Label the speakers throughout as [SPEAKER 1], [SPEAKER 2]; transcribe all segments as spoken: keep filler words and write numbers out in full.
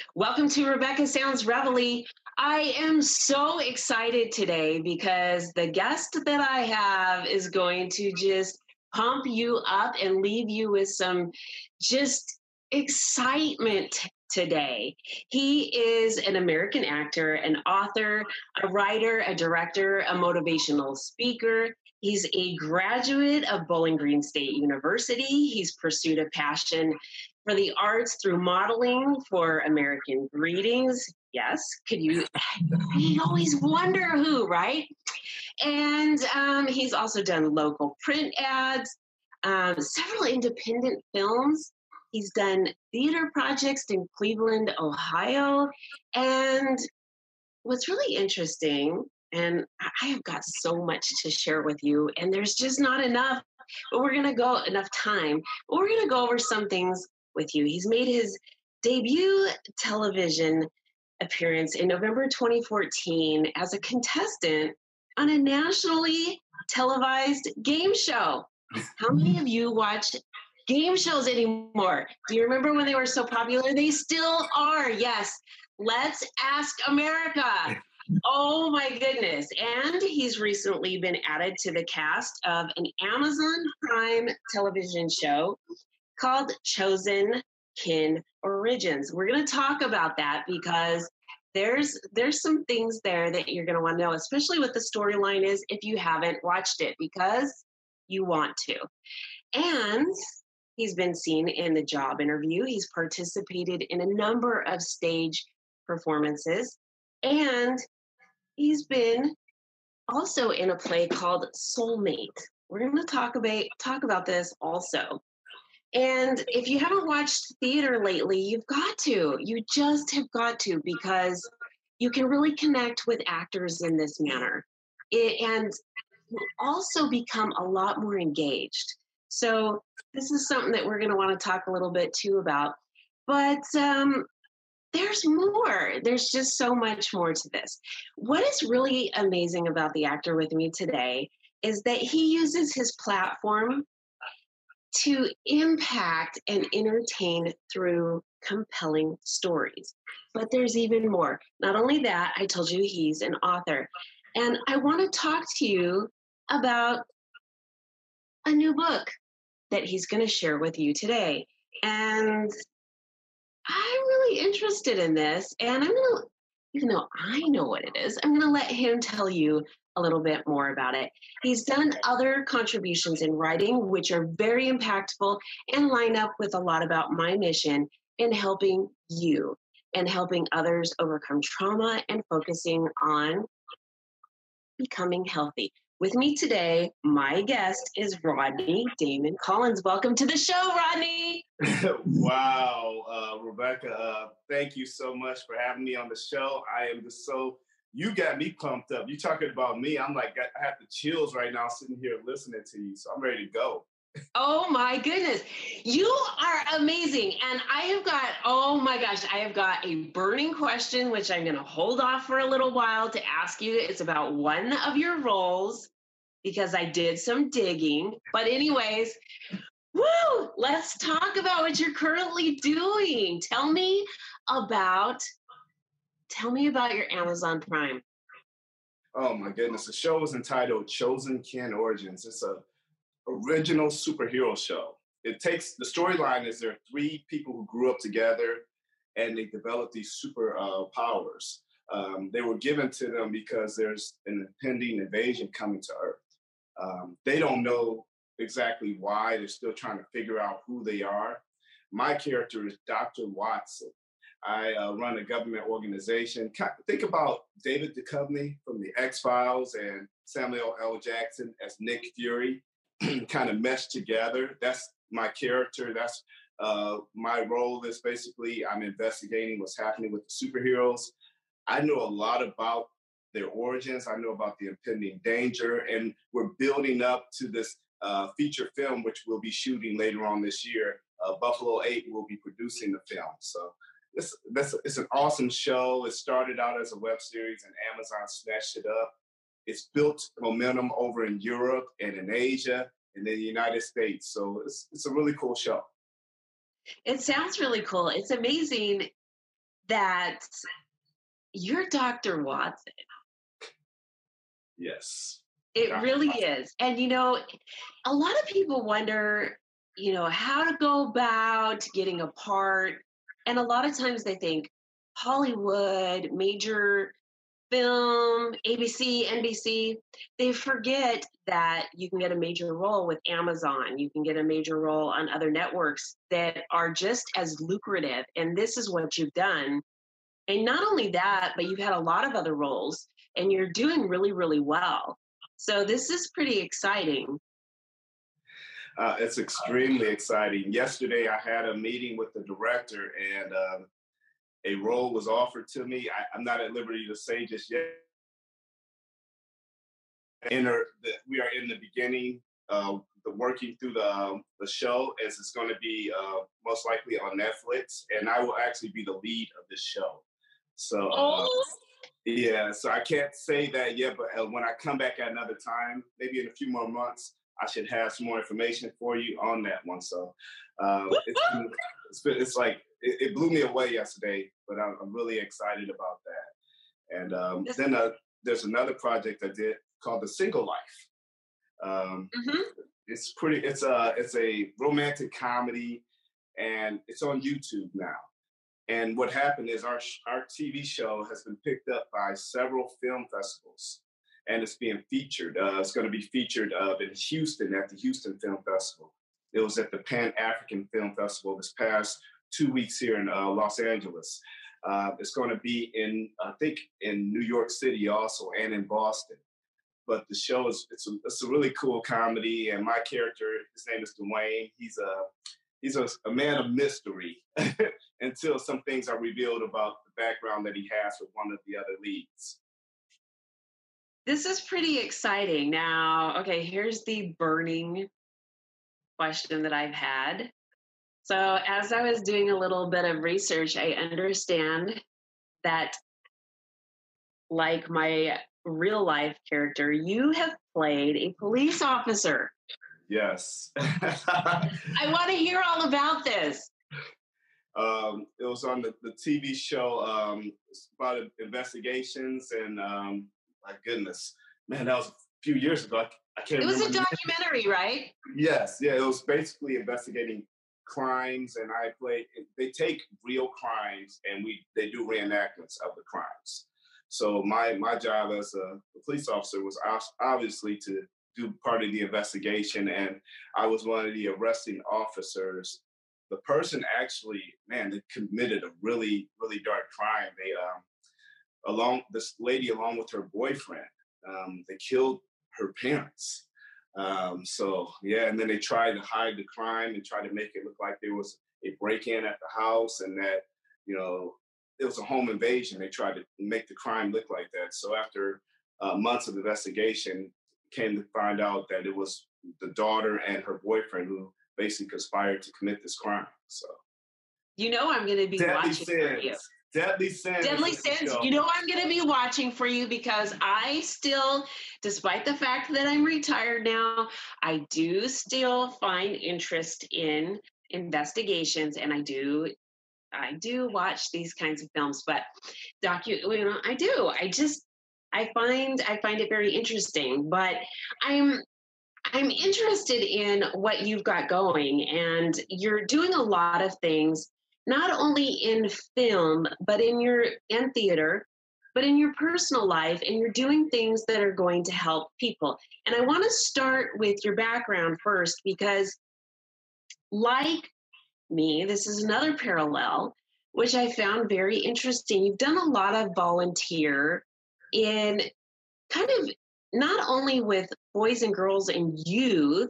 [SPEAKER 1] Welcome to Rebecca Sounds Reveille. I am so excited today because the guest that I have is going to just pump you up and leave you with some just excitement today. He is an American actor, an author, a writer, a director, a motivational speaker. He's a graduate of Bowling Green State University. He's pursued a passion for the arts through modeling for American Greetings. Yes, could you? You always wonder who, right? And um, he's also done local print ads, um, several independent films. He's done theater projects in Cleveland, Ohio. And what's really interesting, and I have got so much to share with you, and there's just not enough, but we're going to go enough time. But we're going to go over some things with you. He's made his debut television appearance in November twenty fourteen as a contestant on a nationally televised game show. How many of you watch game shows anymore? Do you remember when they were so popular? They still are, yes. Let's Ask America. Oh my goodness. And he's recently been added to the cast of an Amazon Prime television show called Chosen Kin Origins. We're going to talk about that because there's there's some things there that you're going to want to know, especially what the storyline is if you haven't watched it, because you want to. And he's been seen in the job interview. He's participated in a number of stage performances, and he's been also in a play called Soulmate. We're going to talk about talk about this also. And if you haven't watched theater lately, you've got to. You just have got to, because you can really connect with actors in this manner. It, and you also become a lot more engaged. So this is something that we're going to want to talk a little bit too about. But um, there's more. There's just so much more to this. What is really amazing about the actor with me today is that he uses his platform to impact and entertain through compelling stories. But there's even more. Not only that, I told you he's an author. And I want to talk to you about a new book that he's going to share with you today. And I'm really interested in this. And I'm going to, even though I know what it is, I'm going to let him tell you a little bit more about it. He's done other contributions in writing, which are very impactful and line up with a lot about my mission in helping you and helping others overcome trauma and focusing on becoming healthy. With me today, my guest is Rodney Damon Collins. Welcome to the show, Rodney.
[SPEAKER 2] Wow, uh, Rebecca, uh, thank you so much for having me on the show. I am just so, you got me pumped up. You talking about me, I'm like, I have the chills right now sitting here listening to you, so I'm ready to go.
[SPEAKER 1] Oh my goodness. You are amazing. And I have got, oh my gosh, I have got a burning question, which I'm going to hold off for a little while to ask you. It's about one of your roles, because I did some digging. But anyways, woo, let's talk about what you're currently doing. Tell me about, tell me about your Amazon Prime.
[SPEAKER 2] Oh my goodness. The show is entitled Chosen Kin Origins. It's a original superhero show. It takes, the storyline is there are three people who grew up together and they developed these super uh, powers. Um, they were given to them because there's an impending invasion coming to Earth. Um, they don't know exactly why. They're still trying to figure out who they are. My character is Doctor Watson. I uh, run a government organization. Think about David Duchovny from the X-Files and Samuel L. Jackson as Nick Fury. Kind of meshed together. That's my character. That's uh, my role is basically I'm investigating what's happening with the superheroes. I know a lot about their origins. I know about the impending danger, and we're building up to this uh, feature film, which we'll be shooting later on this year. Uh, Buffalo eight will be producing the film. So this, this, it's an awesome show. It started out as a web series, and Amazon snatched it up. It's built momentum over in Europe and in Asia and in the United States. So it's, it's a really cool show.
[SPEAKER 1] It sounds really cool. It's amazing that you're Doctor Watson.
[SPEAKER 2] Yes.
[SPEAKER 1] It
[SPEAKER 2] Doctor
[SPEAKER 1] really
[SPEAKER 2] Watson.
[SPEAKER 1] is. And, you know, a lot of people wonder, you know, how to go about getting a part. And a lot of times they think Hollywood, major film, A B C, N B C, they forget that you can get a major role with Amazon. You can get a major role on other networks that are just as lucrative. And this is what you've done. And not only that, but you've had a lot of other roles and you're doing really, really well. So this is pretty exciting.
[SPEAKER 2] Uh, it's extremely exciting. Yesterday, I had a meeting with the director, and um, a role was offered to me. I, I'm not at liberty to say just yet. Enter the, we are in the beginning, uh, the working through the um, the show, as it's going to be uh, most likely on Netflix, and I will actually be the lead of this show. So, uh,
[SPEAKER 1] Oh,
[SPEAKER 2] yeah, so I can't say that yet, but uh, when I come back at another time, maybe in a few more months, I should have some more information for you on that one. So, uh, it's, it's been, it's like it, it blew me away yesterday, but I'm, I'm really excited about that. And um,
[SPEAKER 1] this,
[SPEAKER 2] then uh, there's another project I did called The Single Life. Um,
[SPEAKER 1] mhm.
[SPEAKER 2] it's pretty. It's a it's a romantic comedy, and it's on YouTube now. And what happened is our our T V show has been picked up by several film festivals, and it's being featured. Uh, it's going to be featured uh, in Houston at the Houston Film Festival. It was at the Pan African Film Festival this past two weeks here in uh, Los Angeles. Uh, it's going to be in, I think, in New York City also, and in Boston. But the show is it's a, it's a really cool comedy, and my character, his name is Dwayne. He's a he's a, a man of mystery until some things are revealed about the background that he has with one of the other leads.
[SPEAKER 1] This is pretty exciting. Now, okay, here's the burning question that I've had. So, as I was doing a little bit of research, I understand that, like my real life character, you have played a police officer.
[SPEAKER 2] Yes.
[SPEAKER 1] I want to hear all about this.
[SPEAKER 2] Um, it was on the, the T V show um, about investigations, and um, my goodness, man, that was a few years ago. I, I can't
[SPEAKER 1] It was
[SPEAKER 2] remember.
[SPEAKER 1] a documentary, right?
[SPEAKER 2] Yes, yeah, it was basically investigating crimes, and I play. They take real crimes, and we they do reenactments of the crimes. So my my job as a, a police officer was obviously to do part of the investigation, and I was one of the arresting officers. The person actually, man, they committed a really really dark crime. They um along this lady along with her boyfriend, um, they killed her parents. Um, so yeah, and then they tried to hide the crime and try to make it look like there was a break-in at the house, and that you know it was a home invasion. They tried to make the crime look like that. So after uh, months of investigation, came to find out that it was the daughter and her boyfriend who basically conspired to commit this crime. So
[SPEAKER 1] you know I'm going to be
[SPEAKER 2] Deadly
[SPEAKER 1] watching
[SPEAKER 2] Sins.
[SPEAKER 1] for you.
[SPEAKER 2] Deadly Sins.
[SPEAKER 1] Deadly Sins. You know I'm going to be watching for you because I still, despite the fact that I'm retired now, I do still find interest in investigations, and I do, I do watch these kinds of films. But docu, you know, I do. I just, I find, I find it very interesting. But I'm. I'm interested in what you've got going, and you're doing a lot of things, not only in film, but in your and theater, but in your personal life, and you're doing things that are going to help people. And I want to start with your background first, because like me, this is another parallel, which I found very interesting. You've done a lot of volunteer in kind of not only with boys and girls and youth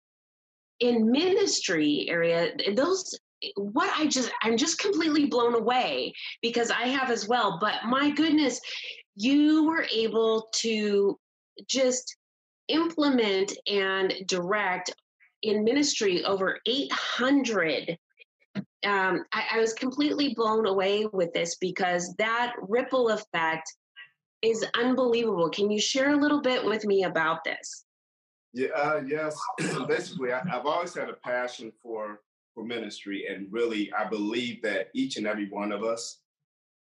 [SPEAKER 1] in ministry area, those what I just I'm just completely blown away because I have as well. But my goodness, you were able to just implement and direct in ministry over eight hundred. Um, I, I was completely blown away with this because that ripple effect is unbelievable. Can you share a little bit with me about this?
[SPEAKER 2] Yeah, uh, yes. Basically, I, I've always had a passion for for ministry, and really, I believe that each and every one of us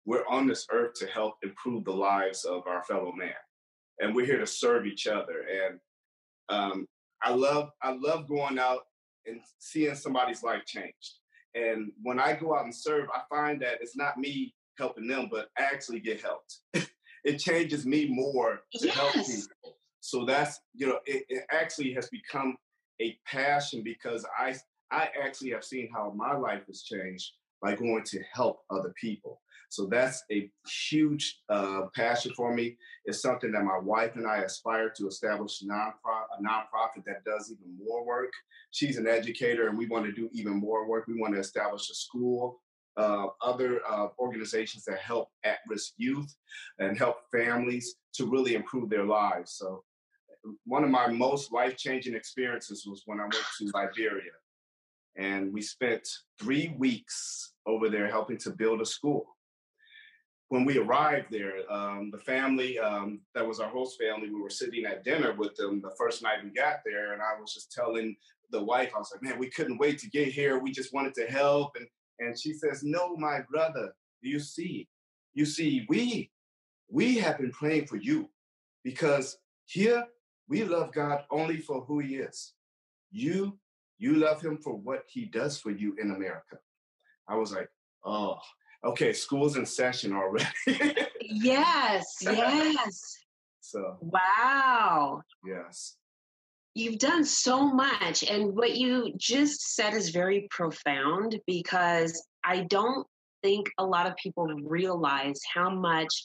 [SPEAKER 2] we're on this earth to help improve the lives of our fellow man, and we're here to serve each other. And um, I love I love going out and seeing somebody's life changed. And when I go out and serve, I find that it's not me helping them, but I actually get helped. It changes me more to
[SPEAKER 1] Yes.
[SPEAKER 2] help people. So that's, you know, it, it actually has become a passion because I I actually have seen how my life has changed by going to help other people. So that's a huge uh, passion for me. It's something that my wife and I aspire to establish a nonprofit, a nonprofit that does even more work. She's an educator, and we want to do even more work. We want to establish a school, uh, other uh, organizations that help at-risk youth and help families to really improve their lives. So one of my most life-changing experiences was when I went to Liberia. And we spent three weeks over there helping to build a school. When we arrived there, um, the family um, that was our host family, we were sitting at dinner with them the first night we got there. And I was just telling the wife, I was like, man, we couldn't wait to get here. We just wanted to help. And, and she says, no, my brother, you see, you see, we, we have been praying for you because here we love God only for who he is. You You love him for what he does for you in America. I was like, oh, okay, school's in session already.
[SPEAKER 1] Yes, yes.
[SPEAKER 2] So,
[SPEAKER 1] Wow.
[SPEAKER 2] yes.
[SPEAKER 1] You've done so much. And what you just said is very profound because I don't think a lot of people realize how much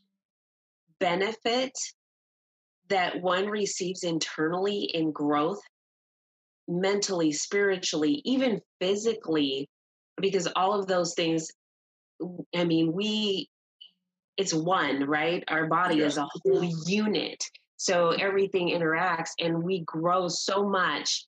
[SPEAKER 1] benefit that one receives internally in growth, mentally, spiritually, even physically, because all of those things, I mean, we, it's one, right? Our body
[SPEAKER 2] Yeah.
[SPEAKER 1] is a whole unit. So everything interacts and we grow so much.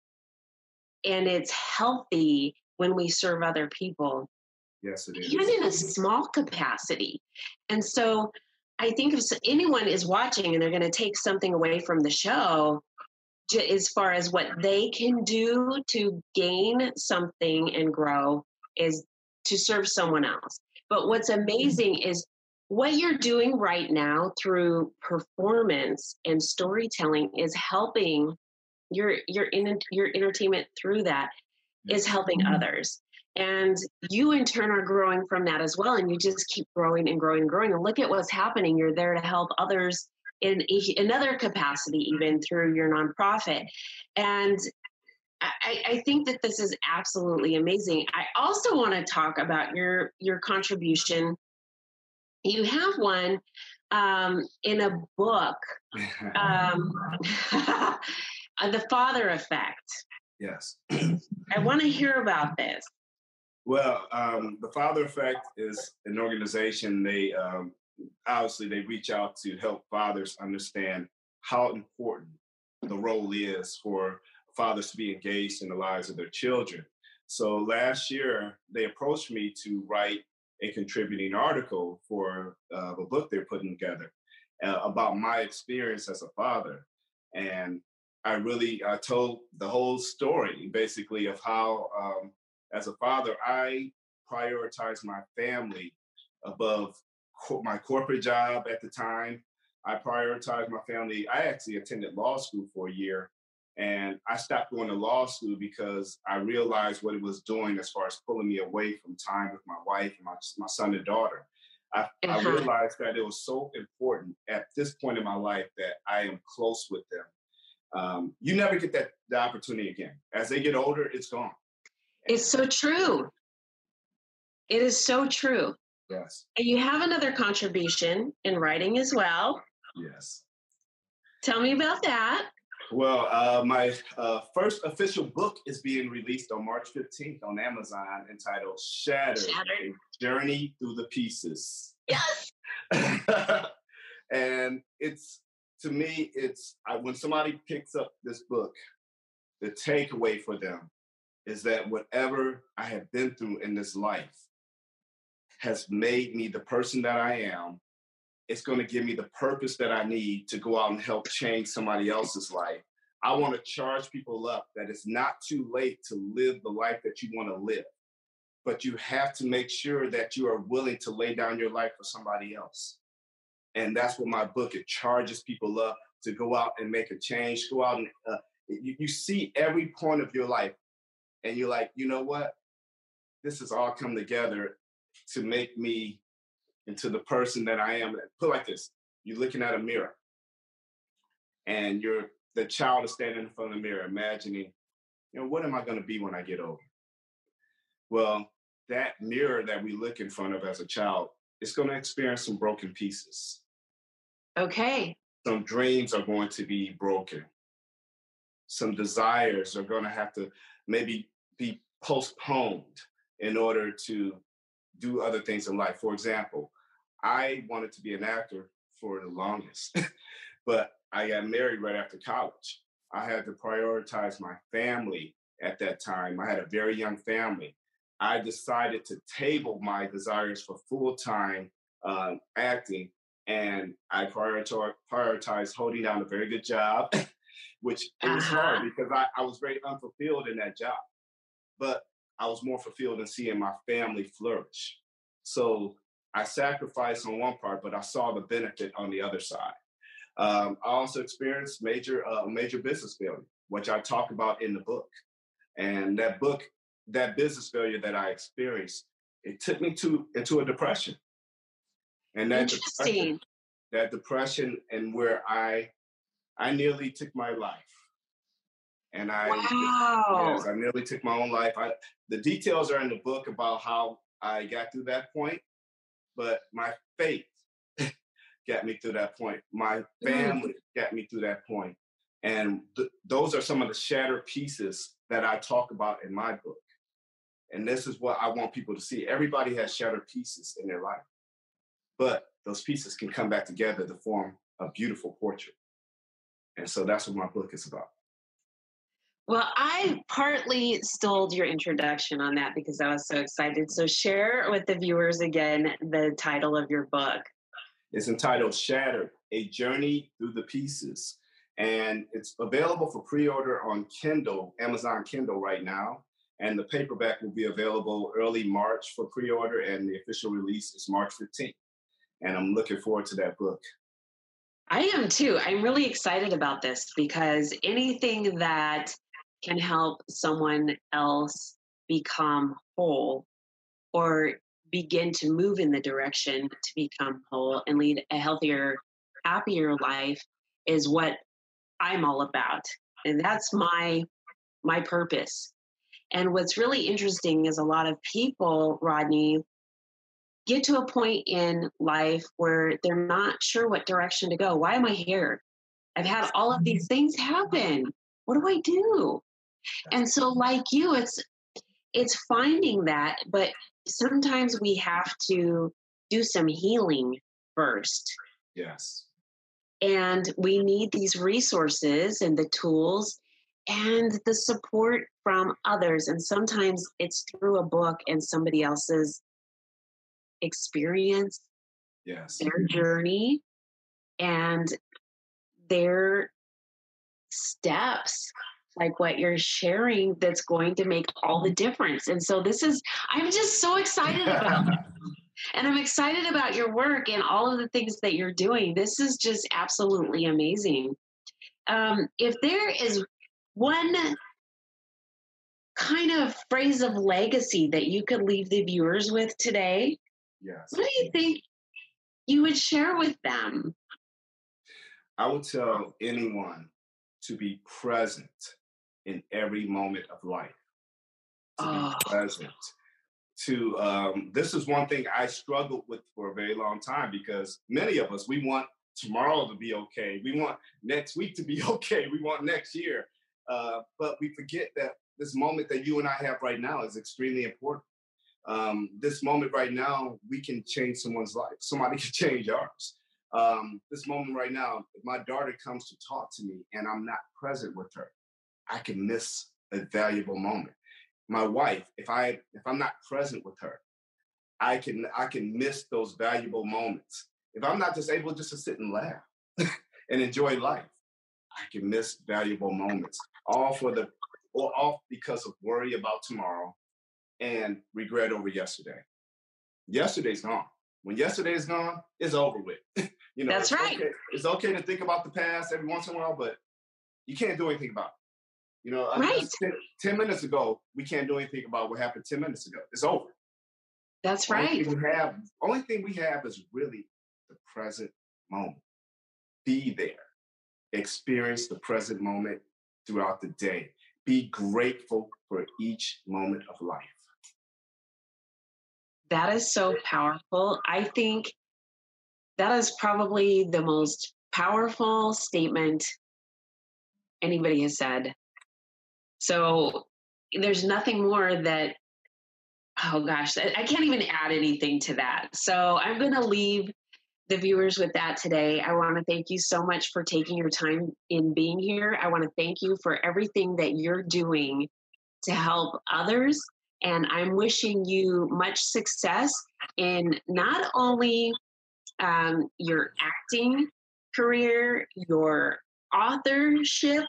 [SPEAKER 1] And it's healthy when we serve other people,
[SPEAKER 2] Yes, it is.
[SPEAKER 1] even in a small capacity. And so I think if anyone is watching and they're going to take something away from the show, as far as what they can do to gain something and grow, is to serve someone else. But what's amazing is what you're doing right now through performance and storytelling is helping your your in, your entertainment through that is helping others. And you in turn are growing from that as well. And you just keep growing and growing and growing. And look at what's happening. You're there to help others in another capacity, even through your nonprofit. And I, I think that this is absolutely amazing. I also want to talk about your your contribution. You have one um, in a book, um, The Father Effect.
[SPEAKER 2] Yes.
[SPEAKER 1] I want to hear about this.
[SPEAKER 2] Well, um, the Father Effect is an organization. They um, obviously they reach out to help fathers understand how important the role is for fathers to be engaged in the lives of their children. So last year, they approached me to write a contributing article for uh, a book they're putting together uh, about my experience as a father. And I really I told the whole story, basically, of how, um, as a father, I prioritize my family above co- my corporate job at the time. I prioritized my family. I actually attended law school for a year, and I stopped going to law school because I realized what it was doing as far as pulling me away from time with my wife and my, my son and daughter. I, uh-huh. I realized that it was so important at this point in my life that I am close with them. Um, you never get that the opportunity again. As they get older, it's gone.
[SPEAKER 1] It's so true. It is so true.
[SPEAKER 2] Yes.
[SPEAKER 1] And you have another contribution in writing as well.
[SPEAKER 2] Yes. Tell
[SPEAKER 1] me about that.
[SPEAKER 2] Well, uh, my uh, first official book is being released on March fifteenth on Amazon, entitled Shattered, Shattered. A Journey Through the Pieces.
[SPEAKER 1] Yes.
[SPEAKER 2] And it's, to me, it's I, when somebody picks up this book, the takeaway for them is that whatever I have been through in this life has made me the person that I am. It's going to give me the purpose that I need to go out and help change somebody else's life. I want to charge people up that it's not too late to live the life that you want to live. but you have to make sure that you are willing to lay down your life for somebody else. And that's what my book, it charges people up to go out and make a change, go out and uh, you, you see every point of your life and you're like, you know what? This has all come together to make me into the person that I am. Put it like this, you're looking at a mirror and you're, the child is standing in front of the mirror, imagining, you know, what am I going to be when I get older? Well, that mirror that we look in front of as a child is going to experience some broken pieces.
[SPEAKER 1] Okay.
[SPEAKER 2] Some dreams are going to be broken. Some desires are going to have to maybe be postponed in order to do other things in life. For example, I wanted to be an actor for the longest, but I got married right after college. I had to prioritize my family at that time. I had a very young family. I decided to table my desires for full-time um, acting, and I prioritize, prioritized holding down a very good job, which it was
[SPEAKER 1] Uh-huh.
[SPEAKER 2] hard because I, I was very unfulfilled in that job. But I was more fulfilled in seeing my family flourish. So I sacrificed on one part, but I saw the benefit on the other side. Um, I also experienced major, uh, major business failure, which I talk about in the book. And that book, that business failure that I experienced, it took me to into a depression. And that depression,
[SPEAKER 1] Interesting.
[SPEAKER 2] that depression, and where I, I nearly took my life. And I,
[SPEAKER 1] Wow.
[SPEAKER 2] yes, I nearly took my own life. I, the details are in the book about how I got through that point, but my faith got me through that point. My family mm. got me through that point. And th- those are some of the shattered pieces that I talk about in my book. And this is what I want people to see. Everybody has shattered pieces in their life, but those pieces can come back together to form a beautiful portrait. And so that's what my book is about.
[SPEAKER 1] Well, I partly stole your introduction on that because I was so excited. So share with the viewers again the title of your book.
[SPEAKER 2] It's entitled Shattered, A Journey Through the Pieces. And it's available for pre-order on Kindle, Amazon Kindle right now. And the paperback will be available early March for pre-order, and the official release is March fifteenth. And I'm looking forward to that book.
[SPEAKER 1] I am too. I'm really excited about this because anything that can help someone else become whole or begin to move in the direction to become whole and lead a healthier, happier life is what I'm all about. And that's my my purpose. And what's really interesting is a lot of people, Rodney, get to a point in life where they're not sure what direction to go. Why am I here? I've had all of these things happen. What do I do? And so like you, it's it's finding that, but sometimes we have to do some healing first.
[SPEAKER 2] Yes.
[SPEAKER 1] And we need these resources and the tools and the support from others. And sometimes it's through a book and somebody else's experience,
[SPEAKER 2] yes,
[SPEAKER 1] their journey, and their steps, like what you're sharing, that's going to make all the difference. And so this is, I'm just so excited about it. And I'm excited about your work and all of the things that you're doing. This is just absolutely amazing. Um, if there is one kind of phrase of legacy that you could leave the viewers with today,
[SPEAKER 2] yes,
[SPEAKER 1] what do you think you would share with them?
[SPEAKER 2] I would tell anyone to be present in every moment of life. To oh. be present. To um, this is one thing I struggled with for a very long time, because many of us, we want tomorrow to be okay. We want next week to be okay. We want next year. Uh, but we forget that this moment that you and I have right now is extremely important. Um, this moment right now, we can change someone's life. Somebody can change ours. Um, this moment right now, if my daughter comes to talk to me and I'm not present with her, I can miss a valuable moment. My wife, if I if I'm not present with her, I can I can miss those valuable moments. If I'm not just able just to sit and laugh and enjoy life, I can miss valuable moments. All for the or all because of worry about tomorrow, and regret over yesterday. Yesterday's gone. When yesterday is gone, it's over with. you know,
[SPEAKER 1] That's
[SPEAKER 2] it's
[SPEAKER 1] right.
[SPEAKER 2] okay. It's okay to think about the past every once in a while, but you can't do anything about it. You know,
[SPEAKER 1] Right.
[SPEAKER 2] just ten, ten minutes ago, we can't do anything about what happened ten minutes ago. It's over.
[SPEAKER 1] That's
[SPEAKER 2] Only
[SPEAKER 1] right.
[SPEAKER 2] thing we have, only thing we have is really the present moment. Be there. Experience the present moment throughout the day. Be grateful for each moment of life.
[SPEAKER 1] That is so powerful. I think that is probably the most powerful statement anybody has said. So there's nothing more that, oh gosh, I can't even add anything to that. So I'm going to leave the viewers with that today. I want to thank you so much for taking your time in being here. I want to thank you for everything that you're doing to help others. And I'm wishing you much success in not only um, your acting career, your authorship,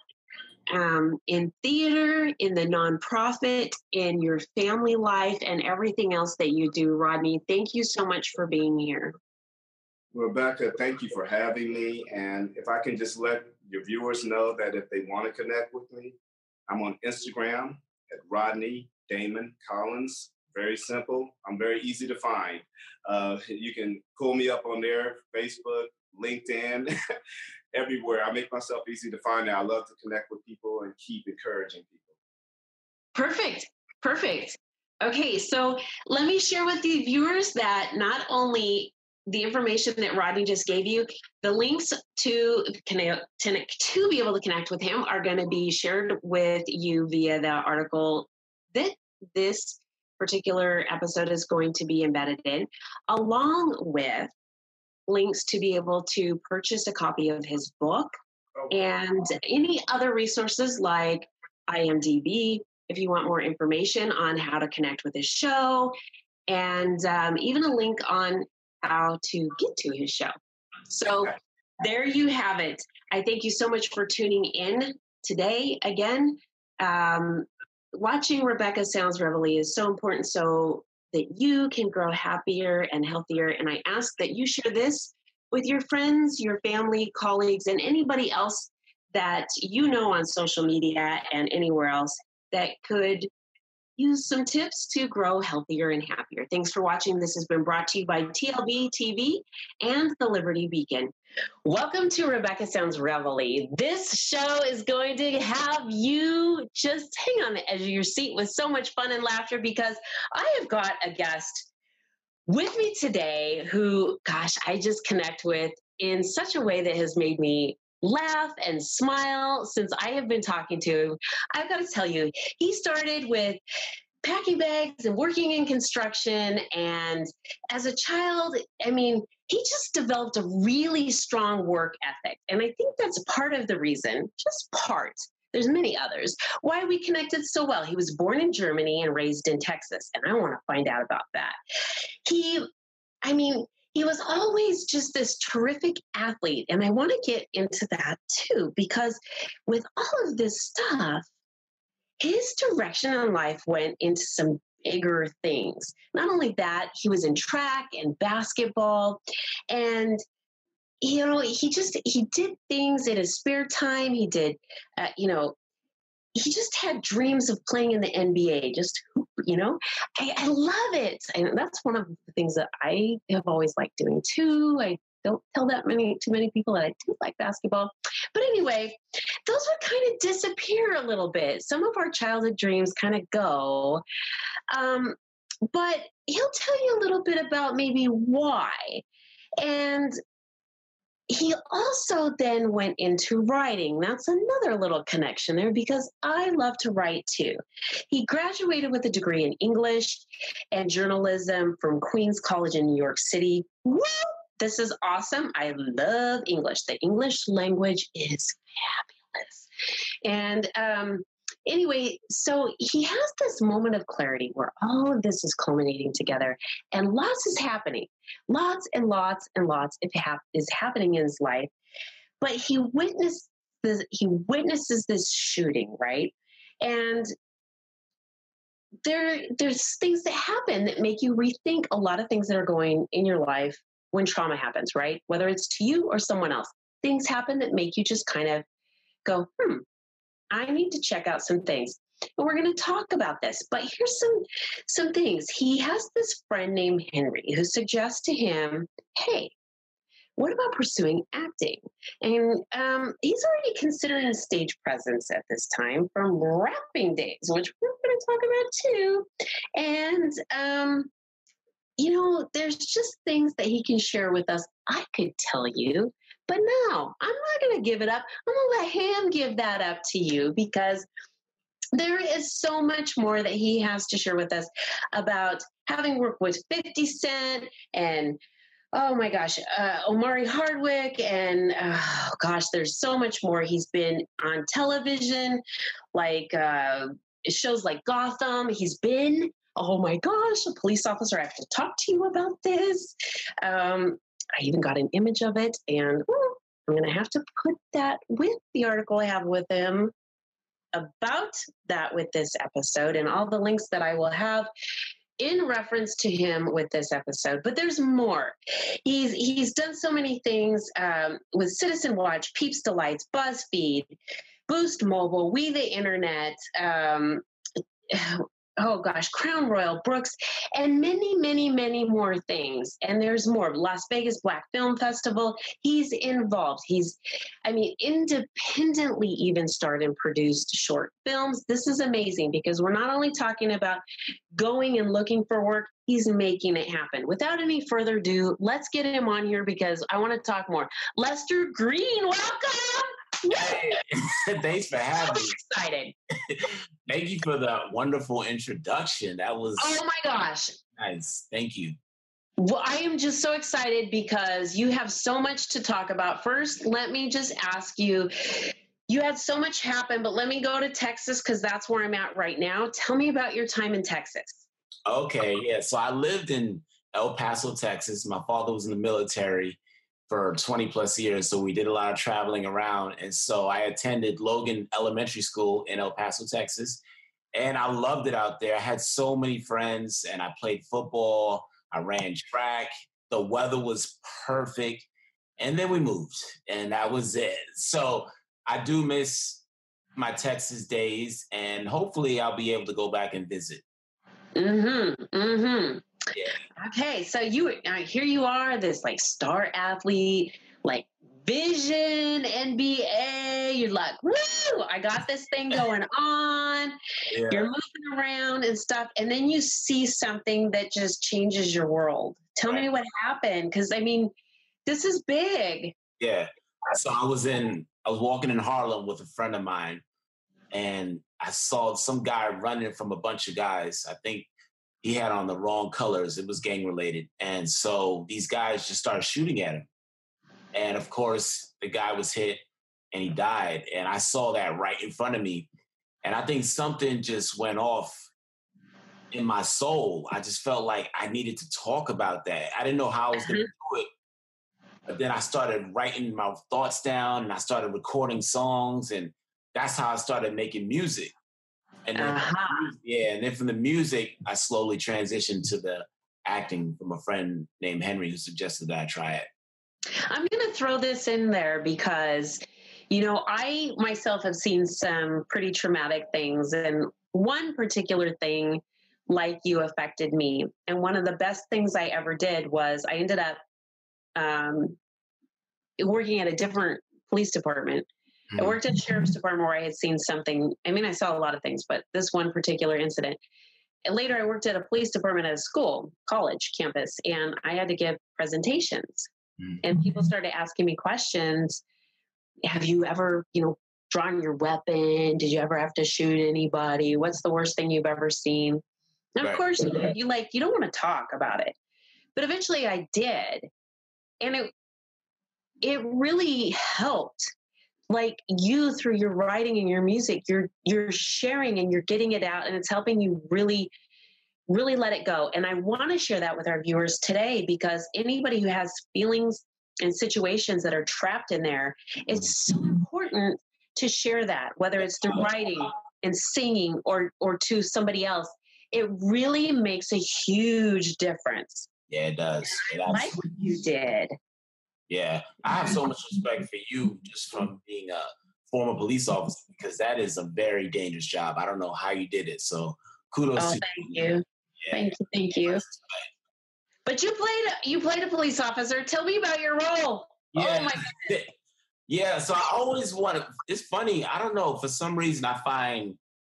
[SPEAKER 1] um, in theater, in the nonprofit, in your family life, and everything else that you do, Rodney. Thank you so much for being here.
[SPEAKER 2] Rebecca, thank you for having me. And if I can just let your viewers know that if they want to connect with me, I'm on Instagram at Rodney Damon Collins. Very simple. I'm very easy to find. Uh, you can pull me up on there, Facebook, LinkedIn, everywhere. I make myself easy to find now. I love to connect with people and keep encouraging people.
[SPEAKER 1] Perfect. Perfect. Okay, so let me share with the viewers that not only the information that Rodney just gave you, the links to connect, to, to be able to connect with him are going to be shared with you via the article that this particular episode is going to be embedded in, along with links to be able to purchase a copy of his book and any other resources like I M D B, if you want more information on how to connect with his show, and um, even a link on how to get to his show. So there you have it. I thank you so much for tuning in today. Again, um, watching Rebecca Sounds Reveille is so important so that you can grow happier and healthier. And I ask that you share this with your friends, your family, colleagues, and anybody else that you know on social media and anywhere else that could use some tips to grow healthier and happier. Thanks for watching. This has been brought to you by T L B T V and the Liberty Beacon. Welcome to Rebecca Sounds Reveille. This show is going to have you just hang on the edge of your seat with so much fun and laughter because I have got a guest with me today who, gosh, I just connect with in such a way that has made me laugh and smile since I have been talking to him. I've got to tell you, he started with packing bags and working in construction. And as a child, I mean, he just developed a really strong work ethic. And I think that's part of the reason, just part, there's many others, why we connected so well. He was born in Germany and raised in Texas. And I want to find out about that. He, I mean, he was always just this terrific athlete. And I want to get into that too, because with all of this stuff, his direction in life went into some bigger things. Not only that, he was in track and basketball. And, you know, he just, he did things in his spare time. He did, uh, you know, he just had dreams of playing in the N B A, just, you know, I, I love it. And that's one of the things that I have always liked doing too. I don't tell that many, too many people that I do like basketball. But anyway, those would kind of disappear a little bit. Some of our childhood dreams kind of go. Um, but he'll tell you a little bit about maybe why. And he also then went into writing. That's another little connection there because I love to write too. He graduated with a degree in English and journalism from Queens College in New York City. Woo! This is awesome. I love English. The English language is fabulous. And um, anyway, so he has this moment of clarity where all of this is culminating together and lots is happening. Lots and lots and lots of hap- is happening in his life. But he witnessed this, he witnesses this shooting, right? And there there's things that happen that make you rethink a lot of things that are going in your life when trauma happens, right? Whether it's to you or someone else, things happen that make you just kind of go, hmm, I need to check out some things. And we're going to talk about this. But here's some some things. He has this friend named Henry who suggests to him, hey, what about pursuing acting? And um, he's already considering stage presence at this time from rapping days, which we're going to talk about too. And, um, you know, there's just things that he can share with us. I could tell you, but no, I'm not going to give it up. I'm going to let him give that up to you, because there is so much more that he has to share with us about having worked with fifty Cent and, oh my gosh, uh, Omari Hardwick, and oh gosh, there's so much more. He's been on television, like uh, shows like Gotham. He's been, oh my gosh, a police officer. I have to talk to you about this. Um, I even got an image of it, and ooh, I'm going to have to put that with the article I have with him about that with this episode, and all the links that I will have in reference to him with this episode. But there's more. He's he's done so many things um, with Citizen Watch, Peeps Delights, BuzzFeed, Boost Mobile, We the Internet, um, oh gosh, Crown Royal, Brooks, and many, many, many more things. And there's more. Las Vegas Black Film Festival. He's involved. He's, I mean, independently even starred and produced short films. This is amazing, because we're not only talking about going and looking for work, he's making it happen. Without any further ado, let's get him on here, because I want to talk more. Lester Green, welcome.
[SPEAKER 3] Hey, thanks for having me.
[SPEAKER 1] I'm excited.
[SPEAKER 3] Thank you for the wonderful introduction. That was
[SPEAKER 1] oh my gosh.
[SPEAKER 3] Nice. Thank you.
[SPEAKER 1] Well, I am just so excited because you have so much to talk about. First, let me just ask you, you had so much happen, but let me go to Texas, because that's where I'm at right now. Tell me about your time in Texas.
[SPEAKER 3] Okay, yeah. So I lived in El Paso, Texas. My father was in the military for twenty plus years. So we did a lot of traveling around. And so I attended Logan Elementary School in El Paso, Texas. And I loved it out there. I had so many friends, and I played football. I ran track. The weather was perfect. And then we moved, and that was it. So I do miss my Texas days, and hopefully I'll be able to go back and visit.
[SPEAKER 1] Mm-hmm. Mm-hmm.
[SPEAKER 3] Yeah.
[SPEAKER 1] Okay, so you uh, here you are, this like star athlete, like Vision, N B A. You're like, woo! I got this thing going on. Yeah. You're moving around and stuff, and then you see something that just changes your world. Tell right. me what happened, because I mean, this is big.
[SPEAKER 3] Yeah. So I was in, I was walking in Harlem with a friend of mine, and I saw some guy running from a bunch of guys. I think he had on the wrong colors. It was gang related. And so these guys just started shooting at him. And of course, the guy was hit and he died. And I saw that right in front of me. And I think something just went off in my soul. I just felt like I needed to talk about that. I didn't know how I was going to do it. But then I started writing my thoughts down, and I started recording songs. And that's how I started making music. And then, uh-huh. yeah, and then from the music, I slowly transitioned to the acting from a friend named Henry, who suggested that I try it.
[SPEAKER 1] I'm going to throw this in there because, you know, I myself have seen some pretty traumatic things, and one particular thing like you affected me. And one of the best things I ever did was I ended up um, working at a different police department. I worked at the sheriff's department where I had seen something. I mean, I saw a lot of things, but this one particular incident. And later I worked at a police department at a school, college campus, and I had to give presentations. Mm-hmm. And people started asking me questions. Have you ever, you know, drawn your weapon? Did you ever have to shoot anybody? What's the worst thing you've ever seen? And of right. course, you like, you don't want to talk about it. But eventually I did. And it, it really helped. Like you, through your writing and your music, you're you're sharing and you're getting it out, and it's helping you really, really let it go. And I want to share that with our viewers today, because anybody who has feelings and situations that are trapped in there, it's so important to share that, whether it's through writing and singing or or to somebody else. it really makes a huge difference.
[SPEAKER 3] Yeah, it does. It
[SPEAKER 1] I like what you did.
[SPEAKER 3] Yeah, I have so much respect for you just from being a former police officer because that is a very dangerous job. I don't know how you did it. So kudos
[SPEAKER 1] oh,
[SPEAKER 3] to
[SPEAKER 1] thank
[SPEAKER 3] you.
[SPEAKER 1] you.
[SPEAKER 3] Yeah.
[SPEAKER 1] Thank you. Thank you. But you played you played a police officer. Tell me about your role.
[SPEAKER 3] Yeah.
[SPEAKER 1] Oh my goodness.
[SPEAKER 3] Yeah, so I always want to, it's funny, I don't know, for some reason I find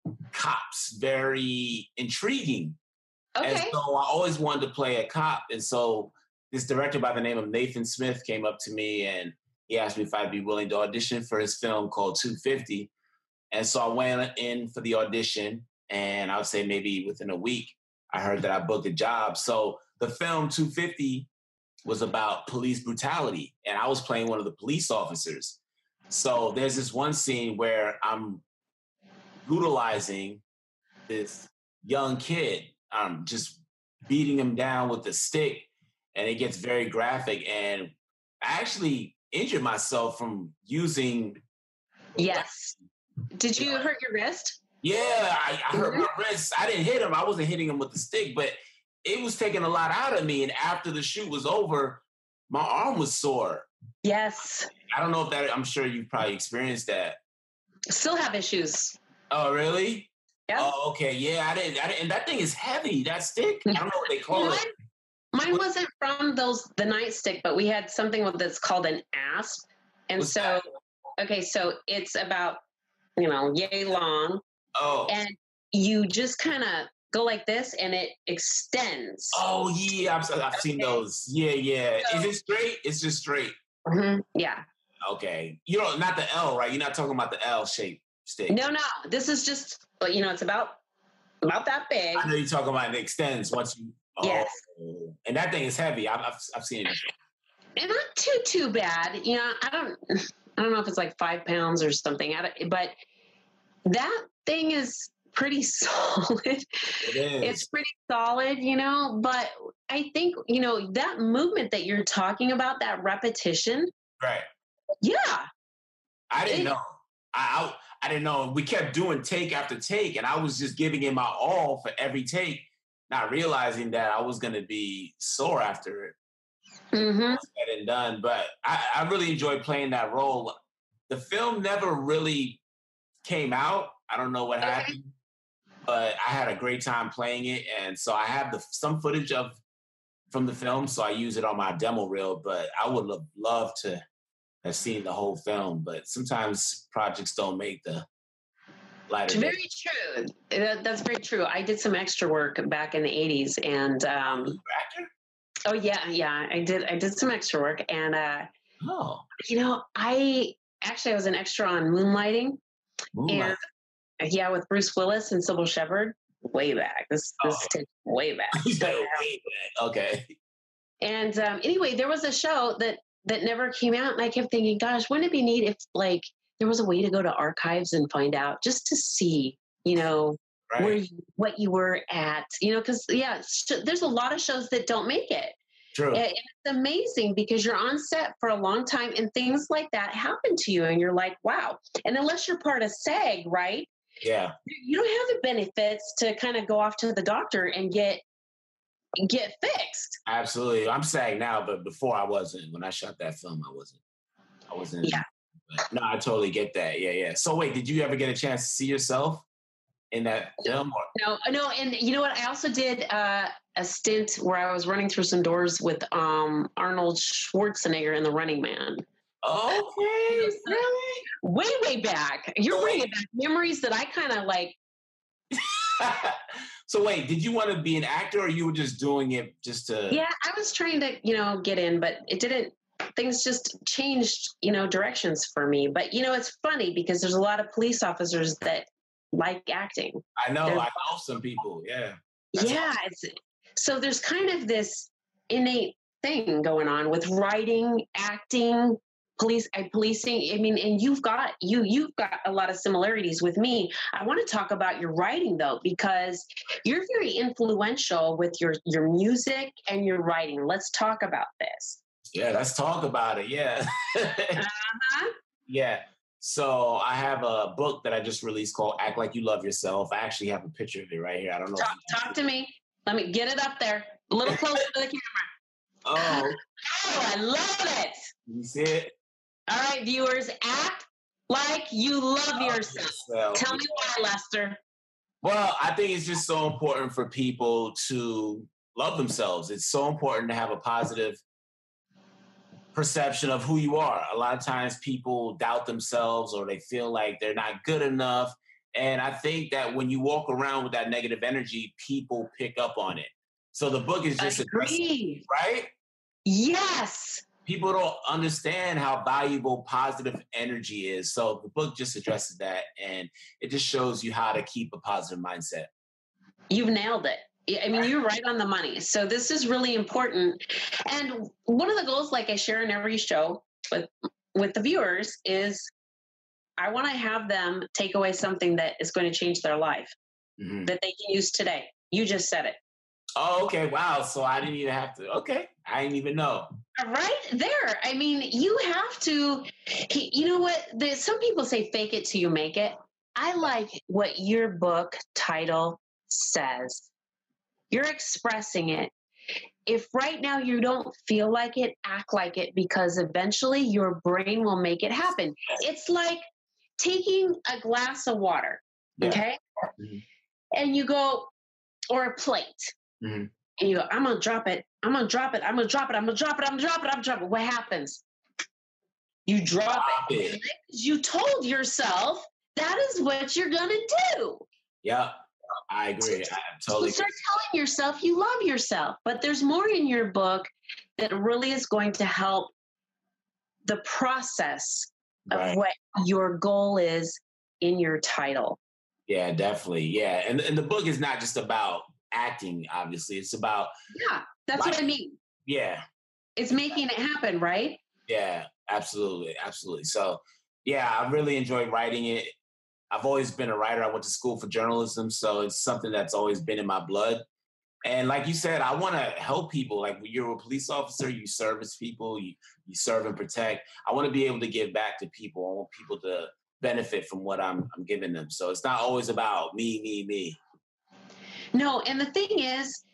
[SPEAKER 3] cops very intriguing.
[SPEAKER 1] Okay.
[SPEAKER 3] And so I always wanted to play a cop. And so this director by the name of Nathan Smith came up to me and he asked me if I'd be willing to audition for his film called two fifty. And so I went in for the audition and I would say maybe within a week, I heard that I booked a job. So the film two fifty was about police brutality and I was playing one of the police officers. So there's this one scene where I'm brutalizing this young kid, um, just beating him down with a stick, and it gets very graphic. And I actually injured myself from using.
[SPEAKER 1] Yes. Did you hurt your wrist?
[SPEAKER 3] Yeah, I, I hurt my wrist. I didn't hit him. I wasn't hitting him with the stick, but it was taking a lot out of me. And after the shoot was over, my arm was sore.
[SPEAKER 1] Yes.
[SPEAKER 3] I don't know if that, I'm sure you've probably experienced that.
[SPEAKER 1] Still have issues.
[SPEAKER 3] Oh, really?
[SPEAKER 1] Yeah.
[SPEAKER 3] Oh, okay. Yeah, I didn't, I didn't. And that thing is heavy, that stick. I don't know what they call
[SPEAKER 1] mine,
[SPEAKER 3] it.
[SPEAKER 1] Mine wasn't from those, the nightstick, but we had something that's called an asp. And
[SPEAKER 3] What's
[SPEAKER 1] so,
[SPEAKER 3] that?
[SPEAKER 1] okay, so it's about, you know, yay long.
[SPEAKER 3] Oh.
[SPEAKER 1] And you just kind of go like this and it extends.
[SPEAKER 3] Oh, yeah. I've, I've seen
[SPEAKER 1] Okay.
[SPEAKER 3] those. Yeah, yeah.
[SPEAKER 1] So-
[SPEAKER 3] Is it straight? It's just straight.
[SPEAKER 1] Mm-hmm. Yeah.
[SPEAKER 3] Okay. You know, not the L, right? You're not talking about the L-shaped stick.
[SPEAKER 1] No, no. This is just, you know, it's about about that big.
[SPEAKER 3] I know you're talking about it extends once you. Oh,
[SPEAKER 1] Yes.
[SPEAKER 3] And that thing is heavy. I've I've, I've seen it.
[SPEAKER 1] And not too too bad. You know, I don't I don't know if it's like five pounds or something. I don't, but that thing is pretty solid.
[SPEAKER 3] It is.
[SPEAKER 1] It's pretty solid, you know. But I think, you know, that movement that you're talking about, that repetition.
[SPEAKER 3] Right.
[SPEAKER 1] Yeah.
[SPEAKER 3] I didn't
[SPEAKER 1] It-
[SPEAKER 3] know. I, I I didn't know. We kept doing take after take, and I was just giving it my all for every take, not realizing that I was going to be sore after it.
[SPEAKER 1] Mm-hmm.
[SPEAKER 3] Said and done. But I, I really enjoyed playing that role. The film never really came out. I don't know what
[SPEAKER 1] Okay.
[SPEAKER 3] happened, but I had a great time playing it, and so I have the some footage of from the film, so I use it on my demo reel. But I would have loved to have seen the whole film, but sometimes projects don't make the lighter.
[SPEAKER 1] Very true. That, that's very true. I did some extra work back in the eighties, and um,
[SPEAKER 3] Actor?
[SPEAKER 1] oh yeah, yeah, I did. I did some extra work, and uh,
[SPEAKER 3] Oh,
[SPEAKER 1] you know, I actually I was an extra on Moonlighting,
[SPEAKER 3] Moonlight.
[SPEAKER 1] and yeah, with Bruce Willis and Sybil Shepherd, way back. This this
[SPEAKER 3] Oh.
[SPEAKER 1] takes way back.
[SPEAKER 3] You said way back. Okay.
[SPEAKER 1] And um, anyway, there was a show that that never came out, and I kept thinking, gosh, wouldn't it be neat if like there was a way to go to archives and find out just to see, you know,
[SPEAKER 3] Right.
[SPEAKER 1] where you, what you were at, you know, because yeah, sh- there's a lot of shows that don't make it.
[SPEAKER 3] True.
[SPEAKER 1] And it's amazing because you're on set for a long time and things like that happen to you, and you're like, wow. And unless you're part of SAG, right?
[SPEAKER 3] Yeah.
[SPEAKER 1] You don't have the benefits to kind of go off to the doctor and get get fixed.
[SPEAKER 3] Absolutely. I'm SAG now, but before I wasn't. When I shot that film, I wasn't. I wasn't.
[SPEAKER 1] Yeah.
[SPEAKER 3] But no, I totally get that. Yeah, yeah. So wait, did you ever get a chance to see yourself in that film? Or?
[SPEAKER 1] No, no, and you know what? I also did uh, a stint where I was running through some doors with um, Arnold Schwarzenegger in The Running Man.
[SPEAKER 3] Okay. Really?
[SPEAKER 1] Way, way back. You're bringing back memories that I kind of like.
[SPEAKER 3] So wait, did you want to be an actor, or you were just doing it just to?
[SPEAKER 1] Yeah, I was trying to, you know, get in, but it didn't. Things just changed, you know, directions for me. But you know, it's funny because there's a lot of police officers that like acting.
[SPEAKER 3] I know.
[SPEAKER 1] There's-
[SPEAKER 3] I know some people. Yeah. That's
[SPEAKER 1] yeah, it's, so there's kind of this innate thing going on with writing, acting, police, uh, policing. I mean, and you've got you you've got a lot of similarities with me. I want to talk about your writing though, because you're very influential with your your music and your writing. Let's talk about this.
[SPEAKER 3] Yeah. Let's talk about it. Yeah.
[SPEAKER 1] Uh-huh.
[SPEAKER 3] Yeah. So I have a book that I just released called Act Like You Love Yourself. I actually have a picture of it right here. I don't know.
[SPEAKER 1] Talk, talk to me. Let me get it up there. A little closer to the camera.
[SPEAKER 3] Oh.
[SPEAKER 1] Oh, I love it.
[SPEAKER 3] You see it?
[SPEAKER 1] All right, viewers, act like you love yourself.
[SPEAKER 3] yourself.
[SPEAKER 1] Tell me why, Lester.
[SPEAKER 3] Well, I think it's just so important for people to love themselves. It's so important to have a positive perception of who you are. A lot of times people doubt themselves or they feel like they're not good enough. And I think that when you walk around with that negative energy, people pick up on it. So the book is just
[SPEAKER 1] Agreed.
[SPEAKER 3] Right?
[SPEAKER 1] Yes.
[SPEAKER 3] People don't understand how valuable positive energy is. So the book just addresses that, and it just shows you how to keep a positive mindset.
[SPEAKER 1] You've nailed it. I mean, you're right on the money. So this is really important. And one of the goals, like I share in every show with, with the viewers, is I want to have them take away something that is going to change their life, mm-hmm. that they can use today. You just said it.
[SPEAKER 3] Oh, okay. Wow. So I didn't even have to. Okay. I didn't even know.
[SPEAKER 1] Right there. I mean, you have to, you know what? There's, some people say fake it till you make it. I like what your book title says. You're expressing it. If right now you don't feel like it, act like it, because eventually your brain will make it happen. It's like taking a glass of water, yeah. okay? Mm-hmm. And you go, or a plate. Mm-hmm. And you go, I'm going to drop it. I'm going to drop it. I'm going to drop it. I'm going to drop it. I'm going to drop it. I'm going to drop it. What happens? You drop, drop it. it. You told yourself that is what you're going to do.
[SPEAKER 3] Yeah, I agree. I totally
[SPEAKER 1] You start telling yourself you love yourself. But there's more in your book that really is going to help the process of right. what your goal is in your title.
[SPEAKER 3] Yeah, definitely. Yeah. And, and the book is not just about acting, obviously. It's about
[SPEAKER 1] yeah that's life. What I mean.
[SPEAKER 3] Yeah,
[SPEAKER 1] it's making it happen, right?
[SPEAKER 3] Yeah, absolutely, absolutely. So yeah, I really enjoy writing it. I've always been a writer. I went to school for journalism, so it's something that's always been in my blood. And like you said, I want to help people. Like when you're a police officer, you service people, you you serve and protect. I want to be able to give back to people. I want people to benefit from what I'm I'm giving them. So it's not always about me, me, me.
[SPEAKER 1] No, and the thing is,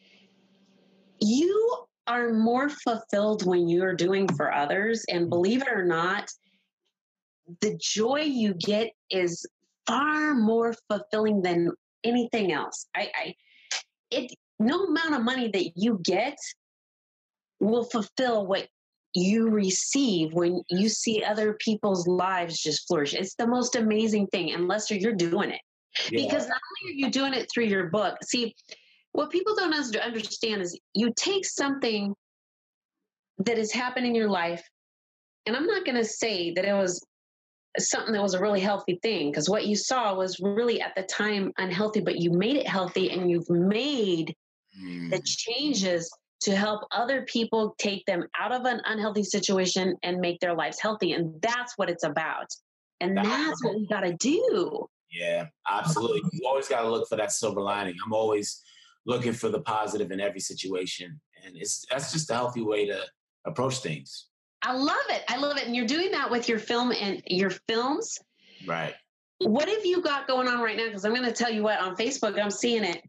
[SPEAKER 1] you are more fulfilled when you're doing for others. And believe it or not, the joy you get is far more fulfilling than anything else. I, I it no amount of money that you get will fulfill what you receive when you see other people's lives just flourish. It's the most amazing thing. And Lester, you're doing it. Yeah. Because not only are you doing it through your book, see, what people don't understand is you take something that has happened in your life, and I'm not going to say that it was something that was a really healthy thing, because what you saw was really at the time unhealthy, but you made it healthy, and you've made mm. the changes to help other people take them out of an unhealthy situation and make their lives healthy. And that's what it's about. And that's what we got to do.
[SPEAKER 3] Yeah, absolutely. You always got to look for that silver lining. I'm always looking for the positive in every situation. And it's that's just a healthy way to approach things.
[SPEAKER 1] I love it. I love it. And you're doing that with your film and your films.
[SPEAKER 3] Right.
[SPEAKER 1] What have you got going on right now? Because I'm going to tell you what, on Facebook, I'm seeing it.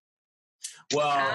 [SPEAKER 3] Well,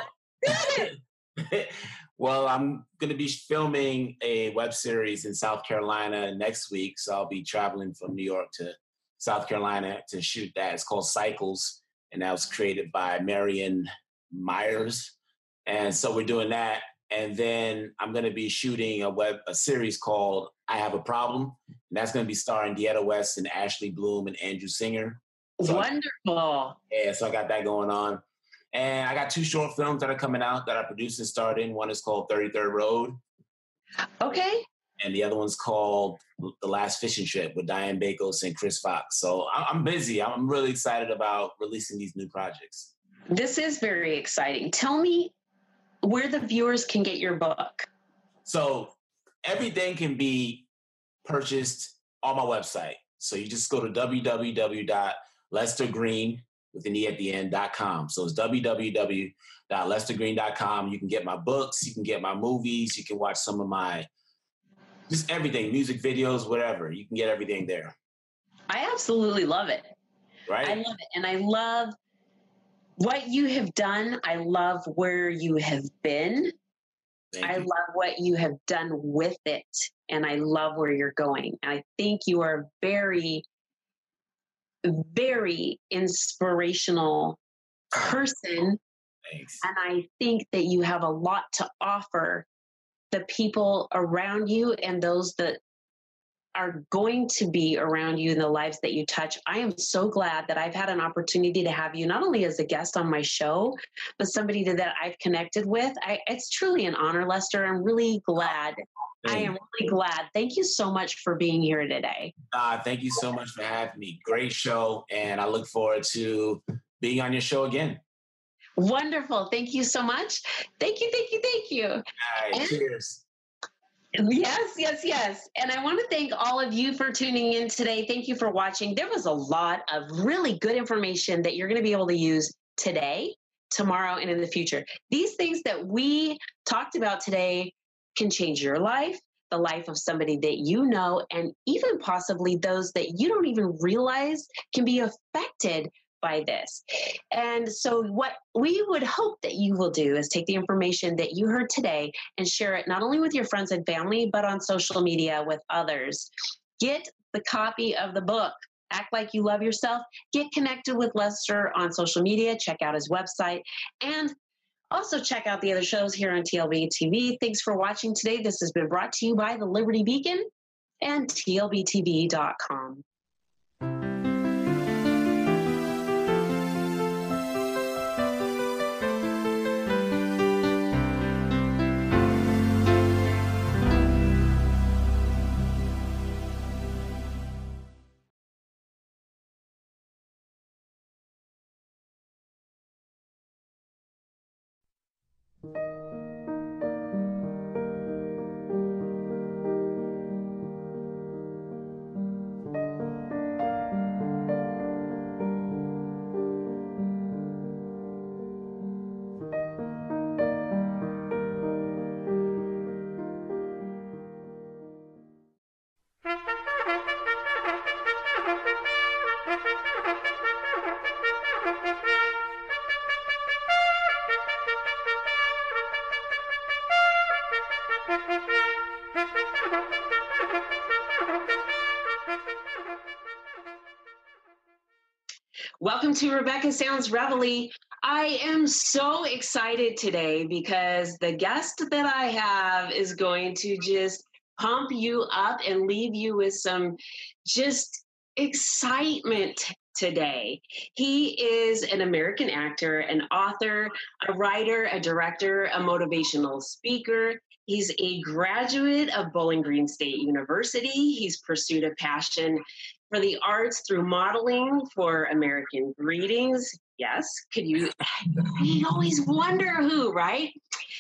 [SPEAKER 3] well, I'm going to be filming a web series in South Carolina next week. So I'll be traveling from New York to South Carolina to shoot that. It's called Cycles. And that was created by Marion Myers. And so we're doing that. And then I'm going to be shooting a web a series called I Have a Problem. And that's going to be starring Dieta West and Ashley Bloom and Andrew Singer.
[SPEAKER 1] So
[SPEAKER 3] I,
[SPEAKER 1] Wonderful.
[SPEAKER 3] yeah, so I got that going on. And I got two short films that are coming out that I produced and starred in. One is called thirty-third Road.
[SPEAKER 1] Okay.
[SPEAKER 3] And the other one's called The Last Fishing Trip with Diane Bakos and Chris Fox. So I'm busy. I'm really excited about releasing these new projects.
[SPEAKER 1] This is very exciting. Tell me where the viewers can get your book.
[SPEAKER 3] So everything can be purchased on my website. So you just go to w w w dot lester green with an E at the end dot com. So it's w w w dot lester green dot com. You can get my books, you can get my movies, you can watch some of my, just everything, music videos, whatever. You can get everything there.
[SPEAKER 1] I absolutely love it.
[SPEAKER 3] Right?
[SPEAKER 1] I love it. And I love what you have done. I love where you have been.
[SPEAKER 3] Thank
[SPEAKER 1] I
[SPEAKER 3] you.
[SPEAKER 1] love what you have done with it. And I love where you're going. I think you are very, very inspirational person.
[SPEAKER 3] Thanks.
[SPEAKER 1] And I think that you have a lot to offer the people around you and those that are going to be around you in the lives that you touch. I am so glad that I've had an opportunity to have you not only as a guest on my show, but somebody that I've connected with. I, it's truly an honor, Lester. I'm really glad.
[SPEAKER 3] Thank
[SPEAKER 1] I am really glad. Thank you so much for being here today.
[SPEAKER 3] Uh, thank you so much for having me. Great show. And I look forward to being on your show again.
[SPEAKER 1] Wonderful. Thank you so much. Thank you, thank you, thank you.
[SPEAKER 3] All right,
[SPEAKER 1] and-
[SPEAKER 3] cheers.
[SPEAKER 1] Yes, yes, yes. And I want to thank all of you for tuning in today. Thank you for watching. There was a lot of really good information that you're going to be able to use today, tomorrow, and in the future. These things that we talked about today can change your life, the life of somebody that you know, and even possibly those that you don't even realize can be affected by this. And so what we would hope that you will do is take the information that you heard today and share it not only with your friends and family, but on social media with others. Get the copy of the book, Act Like You Love Yourself. Get connected with Lester on social media. Check out his website. And also check out the other shows here on T L B T V. Thanks for watching today. This has been brought to you by the Liberty Beacon and T L B T V dot com. Welcome to Rebecca Sounds Reveille. I am so excited today because the guest that I have is going to just pump you up and leave you with some just excitement today. He is an American actor, an author, a writer, a director, a motivational speaker. He's a graduate of Bowling Green State University. He's pursued a passion for the arts through modeling for American Greetings. Yes, could you, you always wonder who, right?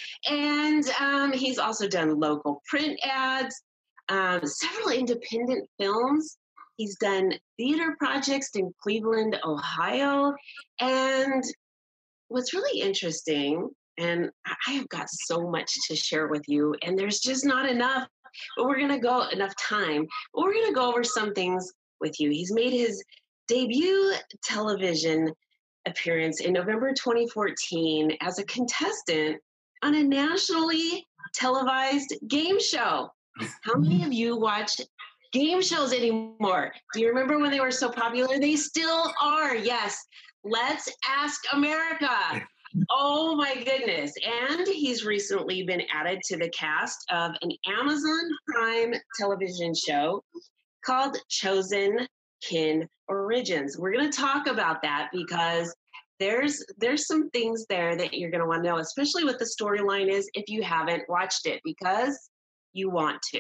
[SPEAKER 1] And um, he's also done local print ads, um, several independent films. He's done theater projects in Cleveland, Ohio. And what's really interesting, and I have got so much to share with you, and there's just not enough, but we're going to go enough time. But we're going to go over some things with you. He's made his debut television appearance in November twenty fourteen as a contestant on a nationally televised game show. How many of you watch game shows anymore? Do you remember when they were so popular? They still are. Yes. Let's Ask America. Oh my goodness. And he's recently been added to the cast of an Amazon Prime television show called Chosen Kin Origins. We're going to talk about that because there's there's some things there that you're going to want to know, especially what the storyline is if you haven't watched it, because you want to.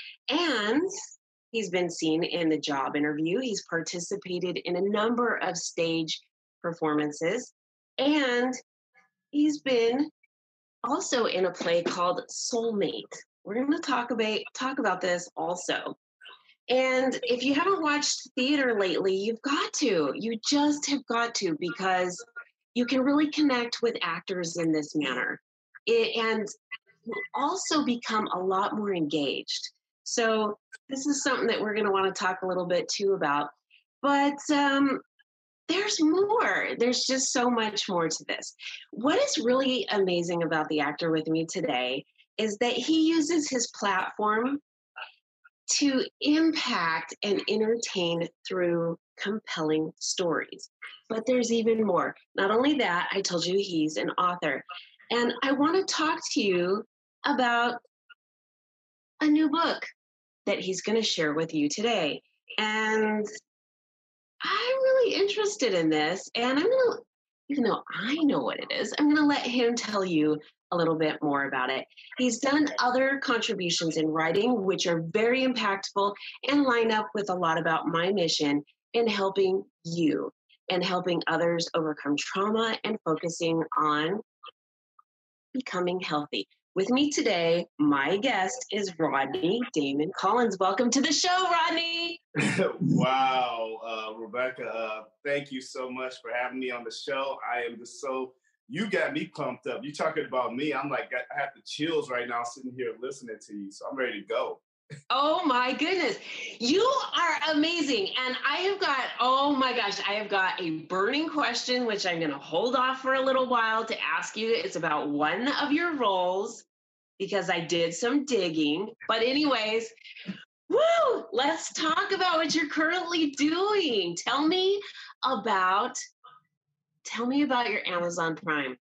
[SPEAKER 1] And he's been seen in the job interview. He's participated in a number of stage performances, and he's been also in a play called Soulmate. We're going to talk about talk about this also. And if you haven't watched theater lately, you've got to. You just have got to, because you can really connect with actors in this manner. It, and you also become a lot more engaged. So this is something that we're going to want to talk a little bit too about. But um, there's more. There's just so much more to this. What is really amazing about the actor with me today is that he uses his platform to impact and entertain through compelling stories. But there's even more. Not only that, I told you he's an author. And I want to talk to you about a new book that he's going to share with you today. And I'm really interested in this. And I'm going to, even though I know what it is, I'm going to let him tell you a little bit more about it. He's done other contributions in writing, which are very impactful and line up with a lot about my mission in helping you and helping others overcome trauma and focusing on becoming healthy. With me today, my guest is Rodney Damon Collins. Welcome to the show, Rodney.
[SPEAKER 2] Wow, uh, Rebecca, uh, thank you so much for having me on the show. I am just so, you got me pumped up. You talking about me, I'm like, I have the chills right now sitting here listening to you, so I'm ready to go.
[SPEAKER 1] Oh my goodness. You are amazing. And I have got, oh my gosh, I have got a burning question, which I'm going to hold off for a little while to ask you. It's about one of your roles because I did some digging. But, anyways, woo, let's talk about what you're currently doing. Tell me about, tell me about your Amazon Prime.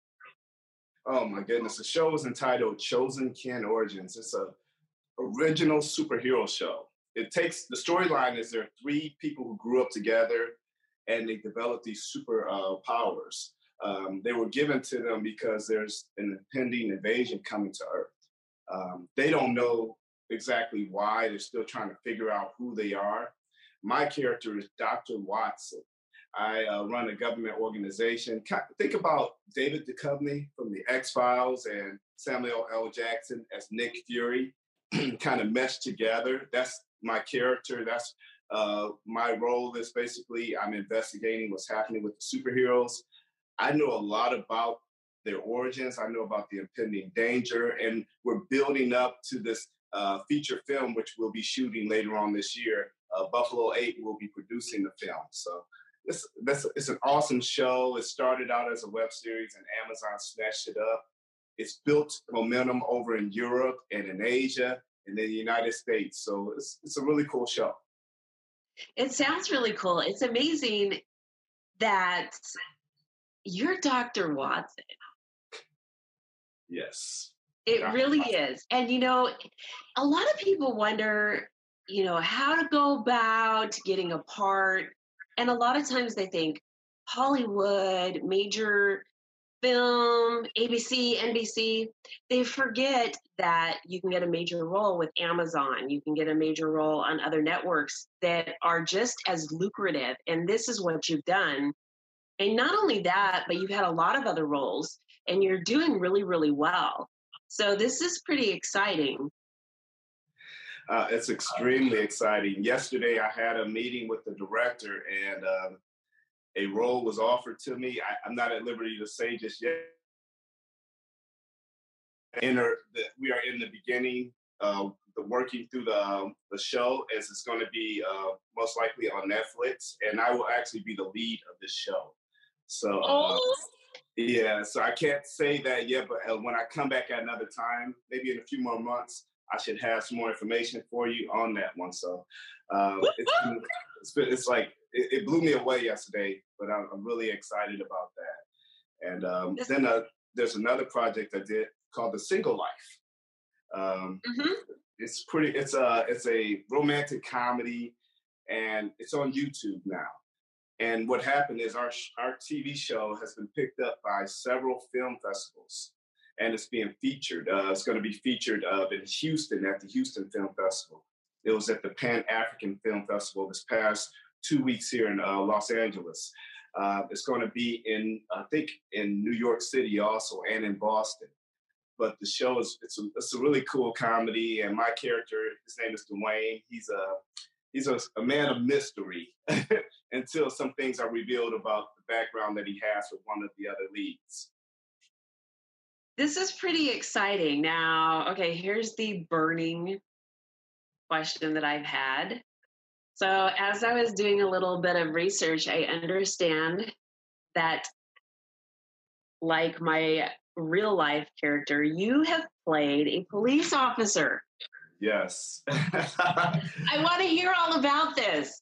[SPEAKER 2] Oh my goodness, the show is entitled Chosen Kin Origins. It's a original superhero show. It takes, the storyline is there are three people who grew up together and they developed these super uh, powers. Um, they were given to them because there's an impending invasion coming to Earth. Um, they don't know exactly why. They're still trying to figure out who they are. My character is Doctor Watson. I uh, run a government organization. Think about David Duchovny from the X-Files and Samuel L. Jackson as Nick Fury. Kind of meshed together. That's my character. That's uh, my role is basically I'm investigating what's happening with the superheroes. I know a lot about their origins. I know about the impending danger, and we're building up to this uh, feature film, which we'll be shooting later on this year. Uh, Buffalo eight will be producing the film. So this, this, it's an awesome show. It started out as a web series, and Amazon snatched it up. It's built momentum over in Europe and in Asia and in the United States. So it's, it's a really cool show.
[SPEAKER 1] It sounds really cool. It's amazing that you're Doctor Watson.
[SPEAKER 2] Yes.
[SPEAKER 1] It
[SPEAKER 2] Doctor
[SPEAKER 1] really
[SPEAKER 2] Watson.
[SPEAKER 1] is. And, you know, a lot of people wonder, you know, how to go about getting a part. And a lot of times they think Hollywood, major film, A B C, N B C, they forget that you can get a major role with Amazon. You can get a major role on other networks that are just as lucrative. And this is what you've done. And not only that, but you've had a lot of other roles and you're doing really, really well. So this is pretty exciting.
[SPEAKER 2] Uh, it's extremely exciting. Yesterday, I had a meeting with the director and um, a role was offered to me. I, I'm not at liberty to say just yet. Enter the, we are in the beginning, uh, the working through the um, the show, as it's going to be uh, most likely on Netflix, and I will actually be the lead of this show. So uh,
[SPEAKER 1] Oh,
[SPEAKER 2] yeah, so I can't say that yet, but uh, when I come back at another time, maybe in a few more months, I should have some more information for you on that one. So uh, it's, it's, been, it's like it, it blew me away yesterday, but I'm, I'm really excited about that. And um, then uh, there's another project I did called The Single Life. Um,
[SPEAKER 1] mm-hmm.
[SPEAKER 2] It's pretty. It's a it's a romantic comedy, and it's on YouTube now. And what happened is our our T V show has been picked up by several film festivals, and it's being featured. Uh, it's going to be featured uh, in Houston at the Houston Film Festival. It was at the Pan African Film Festival this past two weeks here in uh, Los Angeles. Uh, it's going to be in, I think, in New York City also, and in Boston. But the show is it's a, it's a really cool comedy, and my character, his name is Dwayne. He's a he's a, a man of mystery until some things are revealed about the background that he has with one of the other leads.
[SPEAKER 1] This is pretty exciting. Now, okay, here's the burning question that I've had. So as I was doing a little bit of research, I understand that, like my real life character, you have played a police officer.
[SPEAKER 2] Yes.
[SPEAKER 1] I want to hear all about this.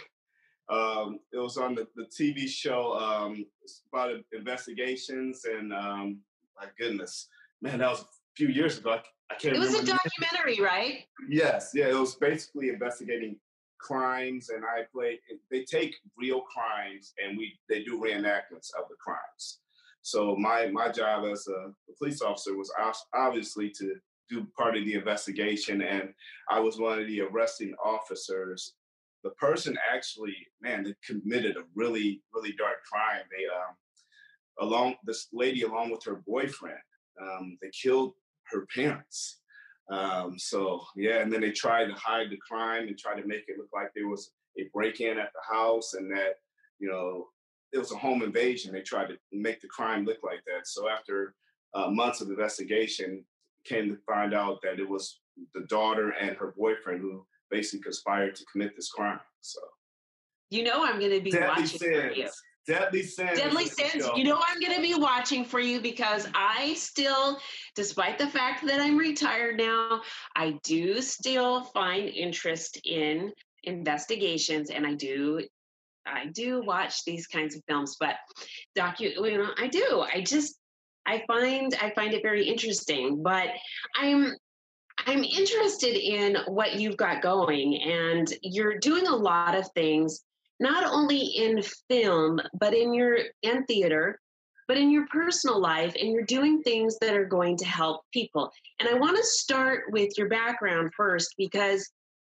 [SPEAKER 2] Um, it was on the, the T V show um, about investigations, and um, my goodness, man, that was a few years ago. I, I can't
[SPEAKER 1] It was
[SPEAKER 2] remember.
[SPEAKER 1] a documentary, right?
[SPEAKER 2] Yes, yeah, it was basically investigating crimes, and I played. They take real crimes, and we they do reenactments of the crimes. So my my job as a police officer was obviously to do part of the investigation, and I was one of the arresting officers. The person actually, man, they committed a really, really dark crime. They, um, along this lady, along with her boyfriend, um, they killed her parents. Um, so yeah, and then they tried to hide the crime and try to make it look like there was a break-in at the house, and that, you know, it was a home invasion. They tried to make the crime look like that. So after uh, months of investigation, came to find out that it was the daughter and her boyfriend who basically conspired to commit this crime. So,
[SPEAKER 1] you know, I'm going to be
[SPEAKER 2] Deadly
[SPEAKER 1] watching
[SPEAKER 2] Sins.
[SPEAKER 1] for you.
[SPEAKER 2] Deadly Sins.
[SPEAKER 1] Deadly Sins. You know, I'm going to be watching for you because I still, despite the fact that I'm retired now, I do still find interest in investigations, and I do, I do watch these kinds of films. But docu, you know, I do. I just, I find, I find it very interesting. But I'm. I'm interested in what you've got going, and you're doing a lot of things, not only in film, but in your and theater, but in your personal life, and you're doing things that are going to help people. And I want to start with your background first, because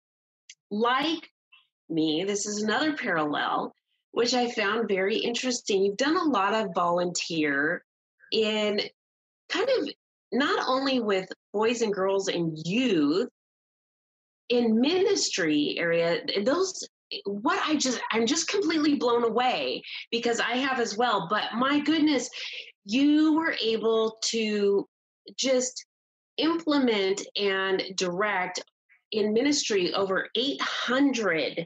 [SPEAKER 1] like me, this is another parallel, which I found very interesting. You've done a lot of volunteer in kind of not only with boys and girls and youth in ministry area, those what I just I'm just completely blown away, because I have as well. But my goodness, you were able to just implement and direct in ministry over eight hundred.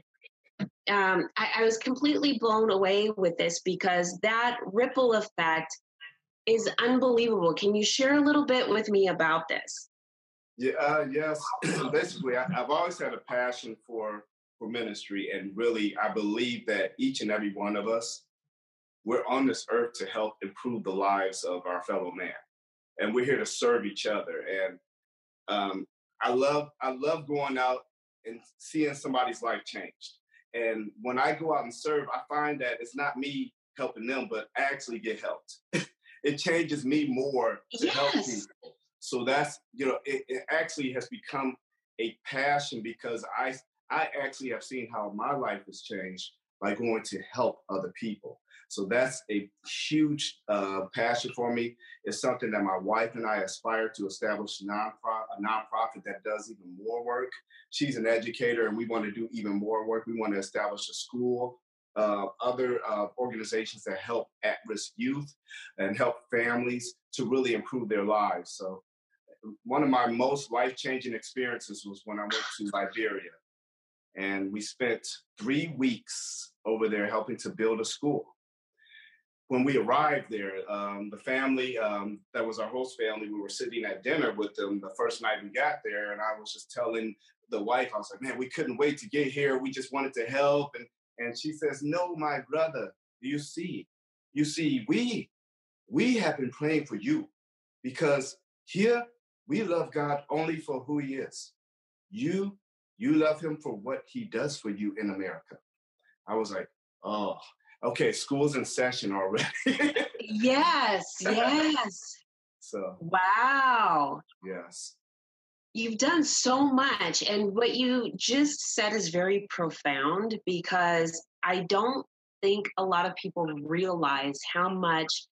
[SPEAKER 1] Um, I, I was completely blown away with this, because that ripple effect is unbelievable. Can you share a little bit with me about this?
[SPEAKER 2] Yeah, uh, yes. Basically, I, I've always had a passion for for ministry, and really, I believe that each and every one of us, we're on this earth to help improve the lives of our fellow man, and we're here to serve each other. And um, I love I love going out and seeing somebody's life changed. And when I go out and serve, I find that it's not me helping them, but I actually get helped. It changes me more to
[SPEAKER 1] Yes.
[SPEAKER 2] help people. So that's, you know, it, it actually has become a passion, because I I actually have seen how my life has changed by going to help other people. So that's a huge uh, passion for me. It's something that my wife and I aspire to establish a nonprofit, a nonprofit that does even more work. She's an educator, and we want to do even more work. We want to establish a school, uh, other uh, organizations that help at-risk youth and help families to really improve their lives. So one of my most life-changing experiences was when I went to Liberia, and we spent three weeks over there helping to build a school. When we arrived there, um, the family um, that was our host family, we were sitting at dinner with them the first night we got there, and I was just telling the wife, I was like, man, we couldn't wait to get here. We just wanted to help. And, and she says, no, my brother, you see, you see, we, we have been praying for you, because here we love God only for who he is. You, you love him for what he does for you in America. I was like, oh, okay, school's in session already.
[SPEAKER 1] Yes, yes.
[SPEAKER 2] So,
[SPEAKER 1] wow.
[SPEAKER 2] yes.
[SPEAKER 1] You've done so much. And what you just said is very profound, because I don't think a lot of people realize how much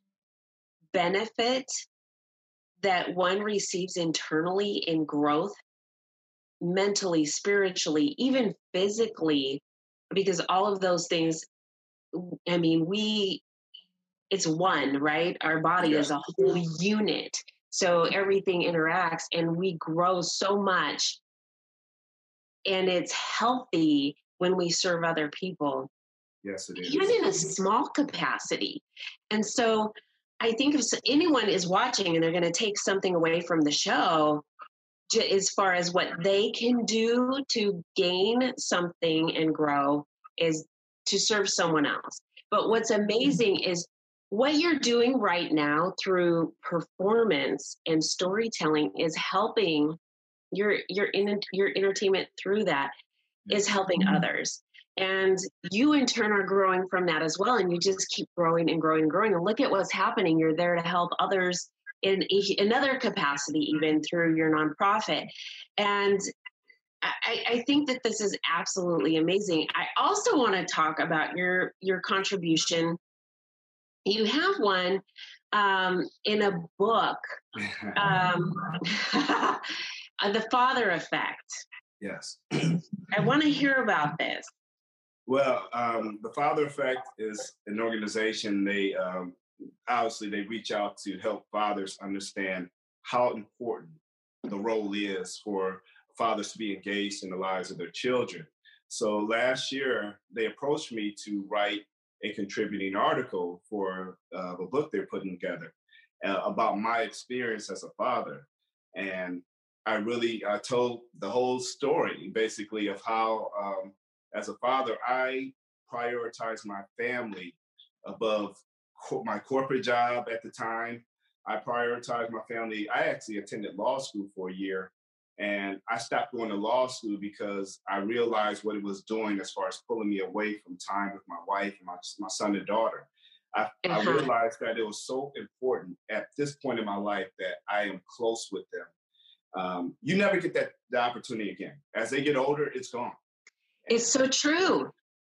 [SPEAKER 1] benefit that one receives internally in growth, mentally, spiritually, even physically, because all of those things, I mean, we, it's one, right? Our body
[SPEAKER 2] Yeah.
[SPEAKER 1] is a whole unit. So everything interacts, and we grow so much, and it's healthy when we serve other people,
[SPEAKER 2] Yes, it
[SPEAKER 1] even
[SPEAKER 2] is.
[SPEAKER 1] in a small capacity. And so I think if anyone is watching and they're going to take something away from the show, as far as what they can do to gain something and grow, is to serve someone else. But what's amazing is what you're doing right now through performance and storytelling is helping your your in, your entertainment through that is helping others. And you in turn are growing from that as well. And you just keep growing and growing and growing. And look at what's happening. You're there to help others in another capacity, even through your nonprofit. And I, I think that this is absolutely amazing. I also want to talk about your your contribution. You have one um, in a book, um, The Father Effect.
[SPEAKER 2] Yes.
[SPEAKER 1] I want to hear about this.
[SPEAKER 2] Well, um, the Father Effect is an organization. They um, obviously they reach out to help fathers understand how important the role is for fathers to be engaged in the lives of their children. So last year, they approached me to write a contributing article for uh, the book they're putting together uh, about my experience as a father. And I really I told the whole story, basically, of how, um, as a father, I prioritize my family above co- my corporate job at the time. I prioritized my family. I actually attended law school for a year, and I stopped going to law school because I realized what it was doing as far as pulling me away from time with my wife and my, my son and daughter. I, uh-huh. I realized that it was so important at this point in my life that I am close with them. Um, you never get that the opportunity again. As they get older, it's gone.
[SPEAKER 1] It's so true.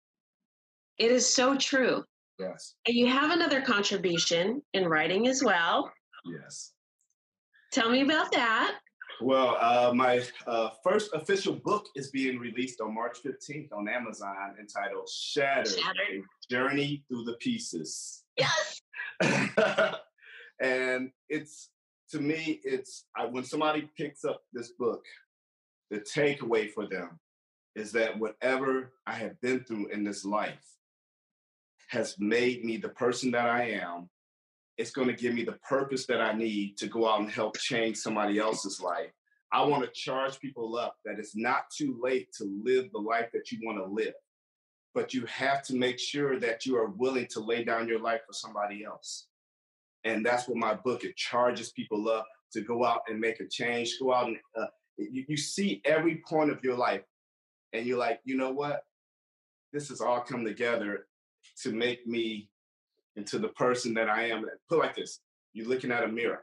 [SPEAKER 1] It is so true.
[SPEAKER 2] Yes.
[SPEAKER 1] And you have another contribution in writing as well.
[SPEAKER 2] Yes. Tell
[SPEAKER 1] me about that.
[SPEAKER 2] Well, uh, my uh, first official book is being released on March fifteenth on Amazon, entitled Shattered, Shattered. A Journey Through the Pieces.
[SPEAKER 1] Yes.
[SPEAKER 2] And it's, to me, it's I, when somebody picks up this book, the takeaway for them is that whatever I have been through in this life has made me the person that I am. It's going to give me the purpose that I need to go out and help change somebody else's life. I want to charge people up that it's not too late to live the life that you want to live, but you have to make sure that you are willing to lay down your life for somebody else. And that's what my book, it charges people up to go out and make a change, go out and uh, you, you see every point of your life and you're like, you know what? This has all come together to make me into the person that I am. Put it like this, you're looking at a mirror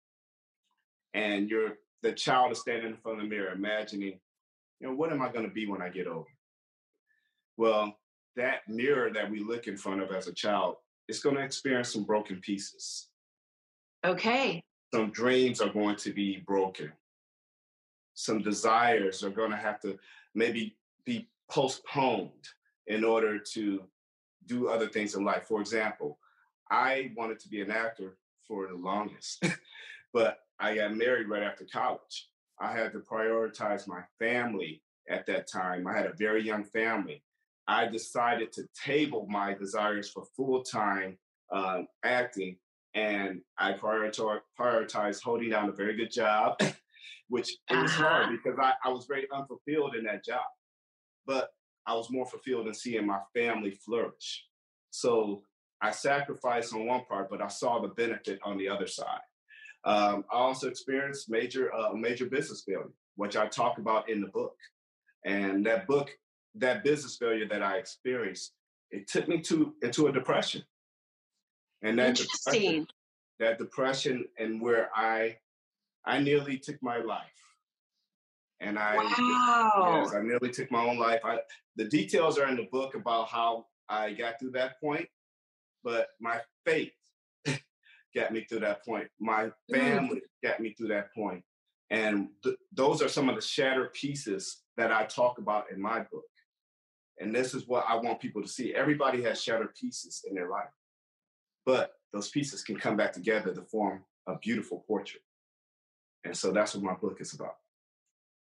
[SPEAKER 2] and you're, the child is standing in front of the mirror, imagining, you know, what am I going to be when I get older? Well, that mirror that we look in front of as a child is going to experience some broken pieces.
[SPEAKER 1] Okay.
[SPEAKER 2] Some dreams are going to be broken. Some desires are going to have to maybe be postponed in order to do other things in life. For example, I wanted to be an actor for the longest, but I got married right after college. I had to prioritize my family at that time. I had a very young family. I decided to table my desires for full-time um, acting, and I prioritize, prioritized holding down a very good job, which it was uh-huh. hard because I, I was very unfulfilled in that job. But I was more fulfilled in seeing my family flourish. So I sacrificed on one part, but I saw the benefit on the other side. Um, I also experienced major, uh, major business failure, which I talk about in the book. And that book, that business failure that I experienced, it took me to into a depression. And that
[SPEAKER 1] Interesting.
[SPEAKER 2] Depression, that depression, and where I, I nearly took my life. And I,
[SPEAKER 1] wow.
[SPEAKER 2] yes, I nearly took my own life. I, the details are in the book about how I got through that point, but my faith got me through that point. My family mm. got me through that point. And th- those are some of the shattered pieces that I talk about in my book. And this is what I want people to see. Everybody has shattered pieces in their life, but those pieces can come back together to form a beautiful portrait. And so that's what my book is about.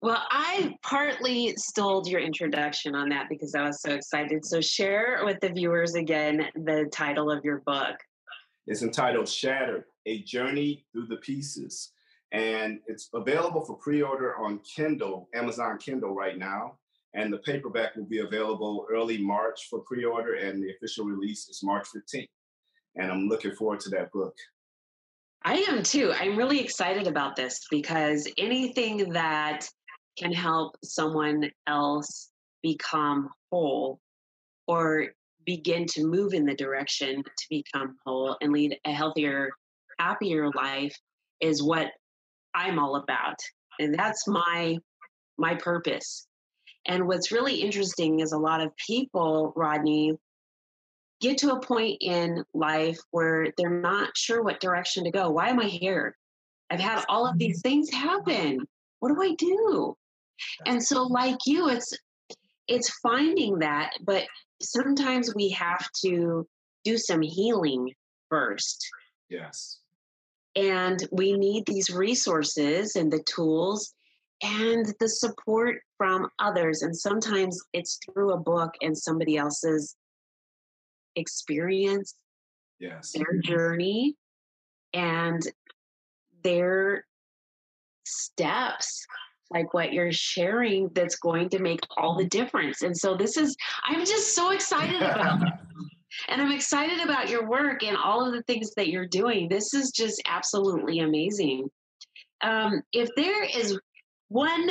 [SPEAKER 1] Well, I partly stole your introduction on that because I was so excited. So share with the viewers again the title of your book.
[SPEAKER 2] It's entitled Shattered, A Journey Through the Pieces. And it's available for pre-order on Kindle, Amazon Kindle right now. And the paperback will be available early March for pre-order, and the official release is March fifteenth. And I'm looking forward to that book.
[SPEAKER 1] I am too. I'm really excited about this because anything that can help someone else become whole or begin to move in the direction to become whole and lead a healthier, happier life is what I'm all about. And that's my my purpose. And what's really interesting is a lot of people, Rodney, get to a point in life where they're not sure what direction to go. Why am I here? I've had all of these things happen. What do I do? And so like you, it's it's finding that, but sometimes we have to do some healing first.
[SPEAKER 2] Yes.
[SPEAKER 1] And we need these resources and the tools and the support from others. And sometimes it's through a book and somebody else's experience,
[SPEAKER 2] yes,
[SPEAKER 1] their journey, and their steps, like what you're sharing, that's going to make all the difference. And so this is, I'm just so excited about it. And I'm excited about your work and all of the things that you're doing. This is just absolutely amazing. Um, if there is one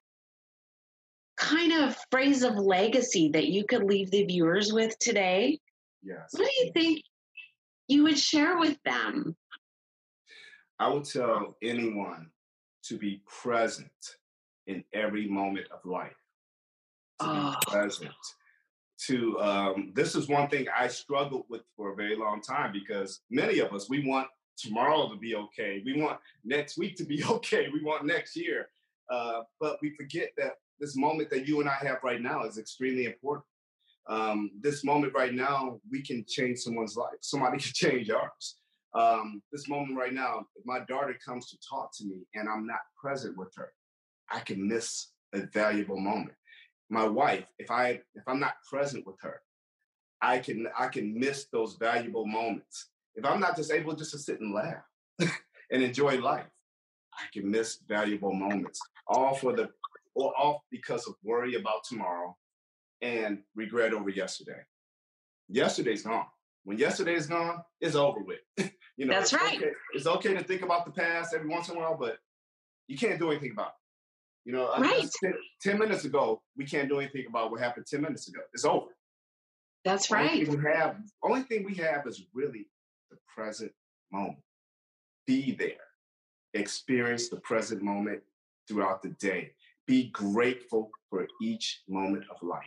[SPEAKER 1] kind of phrase of legacy that you could leave the viewers with today,
[SPEAKER 2] yes.
[SPEAKER 1] what do you think you would share with them?
[SPEAKER 2] I would tell anyone to be present in every moment of life. To
[SPEAKER 1] Oh.
[SPEAKER 2] be present. To um, this is one thing I struggled with for a very long time, because many of us, we want tomorrow to be okay. We want next week to be okay. We want next year. Uh, but we forget that this moment that you and I have right now is extremely important. Um, this moment right now, we can change someone's life. Somebody can change ours. Um, this moment right now, if my daughter comes to talk to me and I'm not present with her, I can miss a valuable moment. My wife, if I if I'm not present with her, I can I can miss those valuable moments. If I'm not just able just to sit and laugh and enjoy life, I can miss valuable moments. All for the or all because of worry about tomorrow and regret over yesterday. Yesterday's gone. When yesterday is gone, it's over with. you know,
[SPEAKER 1] That's
[SPEAKER 2] it's
[SPEAKER 1] right.
[SPEAKER 2] Okay. It's okay to think about the past every once in a while, but you can't do anything about it. You know,
[SPEAKER 1] right.
[SPEAKER 2] ten, ten minutes ago, we can't do anything about what happened ten minutes ago. It's over.
[SPEAKER 1] That's
[SPEAKER 2] only
[SPEAKER 1] right.
[SPEAKER 2] Thing we have, only thing we have is really the present moment. Be there. Experience the present moment throughout the day. Be grateful for each moment of life.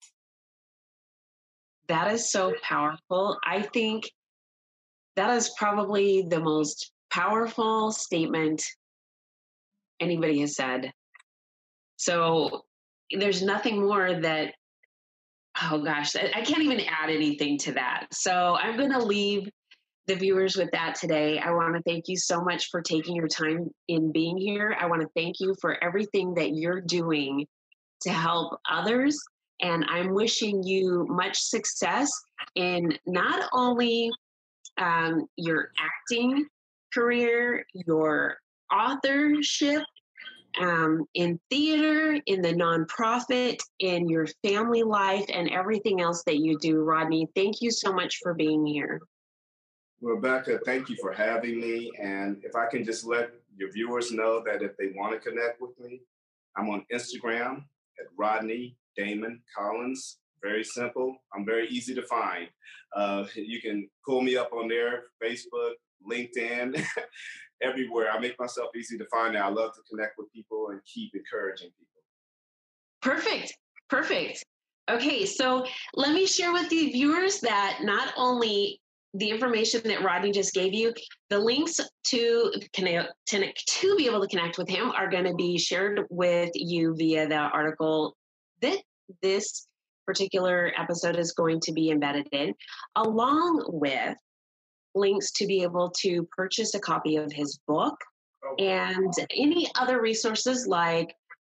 [SPEAKER 1] That is so powerful. I think that is probably the most powerful statement anybody has said. So there's nothing more that, oh gosh, I can't even add anything to that. So I'm going to leave the viewers with that today. I want to thank you so much for taking your time in being here. I want to thank you for everything that you're doing to help others. And I'm wishing you much success in not only um, your acting career, your authorship, um, in theater, in the nonprofit, in your family life, and everything else that you do. Rodney, thank you so much for being here.
[SPEAKER 2] Rebecca, thank you for having me. And if I can just let your viewers know that if they want to connect with me, I'm on Instagram at Rodney Damon Collins. Very simple. I'm very easy to find. Uh, you can pull me up on there, Facebook, LinkedIn, everywhere. I make myself easy to find now. I love to connect with people and keep encouraging people.
[SPEAKER 1] Perfect. Perfect. Okay, so let me share with the viewers that not only the information that Rodney just gave you, the links to connect, to, to be able to connect with him are going to be shared with you via the article that this particular episode is going to be embedded in, along with links to be able to purchase a copy of his book and any other resources like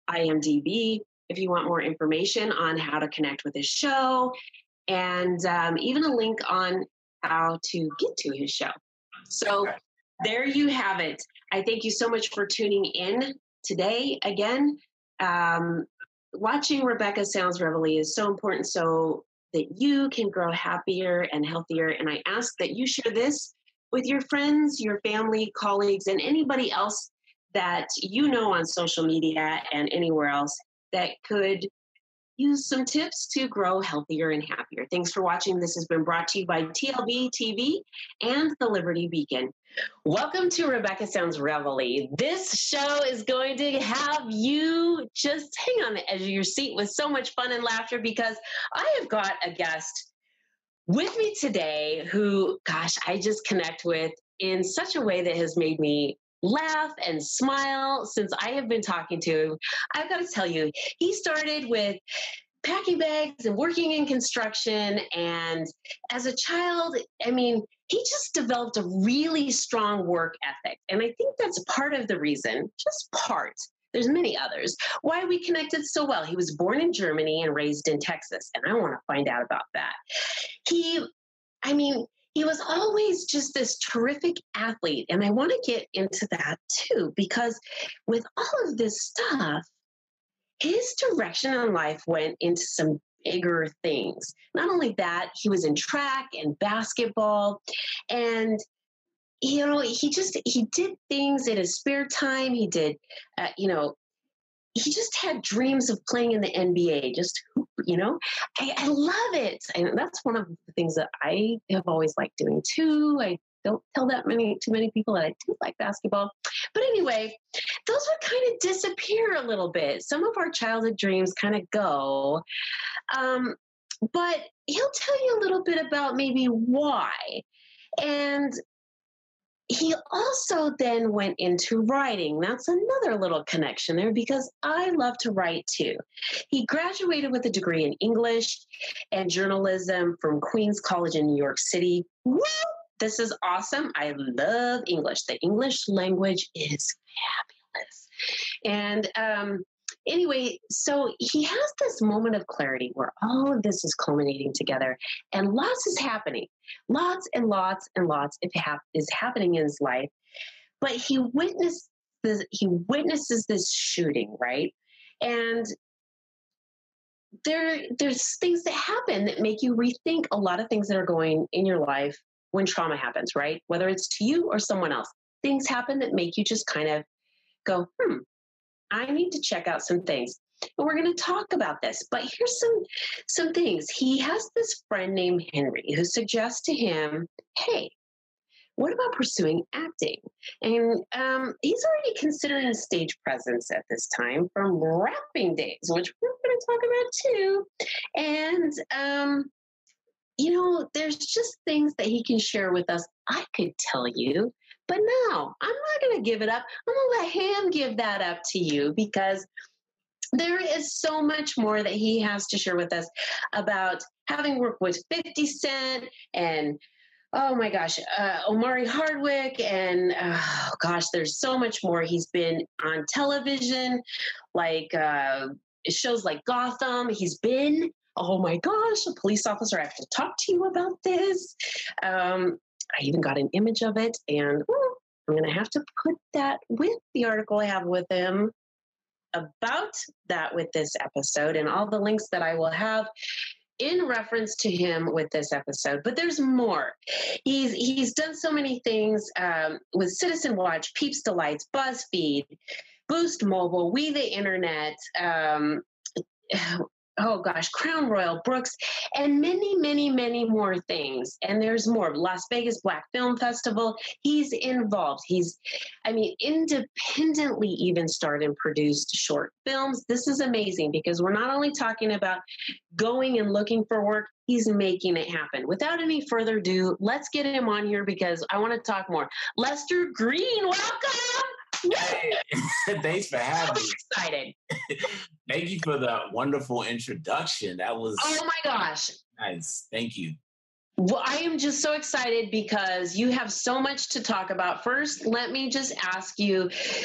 [SPEAKER 1] I M D B if you want more information on how to connect with his show, and um, even a link on how to get to his show. So there you have it. I thank you so much for tuning in today. Again, um, watching Rebecca Sounds Reveille is so important so that you can grow happier and healthier. And I ask that you share this with your friends, your family, colleagues, and anybody else that you know on social media and anywhere else that could use some tips to grow healthier and happier. Thanks for watching. This has been brought to you by T L B T V and the Liberty Beacon. Welcome to Rebecca Sounds Reveille. This show is going to have you just hang on the edge of your seat with so much fun and laughter, because I have got a guest with me today who, gosh, I just connect with in such a way that has made me laugh and smile since I have been talking to him. I've got to tell you, he started with packing bags and working in construction. And as a child, I mean, he just developed a really strong work ethic. And I think that's part of the reason, just part, there's many others, why we connected so well. He was born in Germany and raised in Texas. And I want to find out about that. He, I mean, he was always just this terrific athlete. And I want to get into that too, because with all of this stuff, his direction in life went into some bigger things. Not only that, he was in track and basketball, and you know, he just he did things in his spare time. He did, uh, you know, he just had dreams of playing in the N B A. Just you know, I, I love it, and that's one of the things that I have always liked doing too. I don't tell that many too many people that I do like basketball. But anyway, those would kind of disappear a little bit. Some of our childhood dreams kind of go. Um, but he'll tell you a little bit about maybe why. And he also then went into writing. That's another little connection there, because I love to write too. He graduated with a degree in English and journalism from Queens College in New York City. Woo! This is awesome. I love English. The English language is fabulous. And um, anyway, so he has this moment of clarity where all of this is culminating together, and lots is happening. Lots and lots and lots of hap- is happening in his life. But he witnessed this, he witnesses this shooting, right? And there, there's things that happen that make you rethink a lot of things that are going in your life when trauma happens, right? Whether it's to you or someone else. Things happen that make you just kind of go, hmm, I need to check out some things. And we're going to talk about this. But here's some, some things. He has this friend named Henry who suggests to him, hey, what about pursuing acting? And um, he's already considering stage presence at this time from rapping days, which we're going to talk about too. And, um, you know, there's just things that he can share with us. I could tell you, but no, I'm not going to give it up. I'm going to let him give that up to you, because there is so much more that he has to share with us about having worked with fifty Cent and, oh my gosh, uh, Omari Hardwick. And oh gosh, there's so much more. He's been on television, like uh, shows like Gotham. He's been, oh my gosh, a police officer. I have to talk to you about this. Um, I even got an image of it, and well, I'm going to have to put that with the article I have with him about that with this episode, and all the links that I will have in reference to him with this episode. But there's more. He's he's done so many things um, with Citizen Watch, Peeps Delights, BuzzFeed, Boost Mobile, We the Internet, um, oh gosh, Crown Royal, Brooks, and many, many, many more things. And there's more. Las Vegas Black Film Festival. He's involved. He's, I mean, independently even starred and produced short films. This is amazing, because we're not only talking about going and looking for work, he's making it happen. Without any further ado, let's get him on here, because I want to talk more. Lester Green, welcome.
[SPEAKER 3] Hey, thanks for having me.
[SPEAKER 1] I'm excited.
[SPEAKER 3] Thank you for the wonderful introduction. That was
[SPEAKER 1] oh my gosh.
[SPEAKER 3] Nice. Thank you.
[SPEAKER 1] Well, I am just so excited because you have so much to talk about. First, let me just ask you,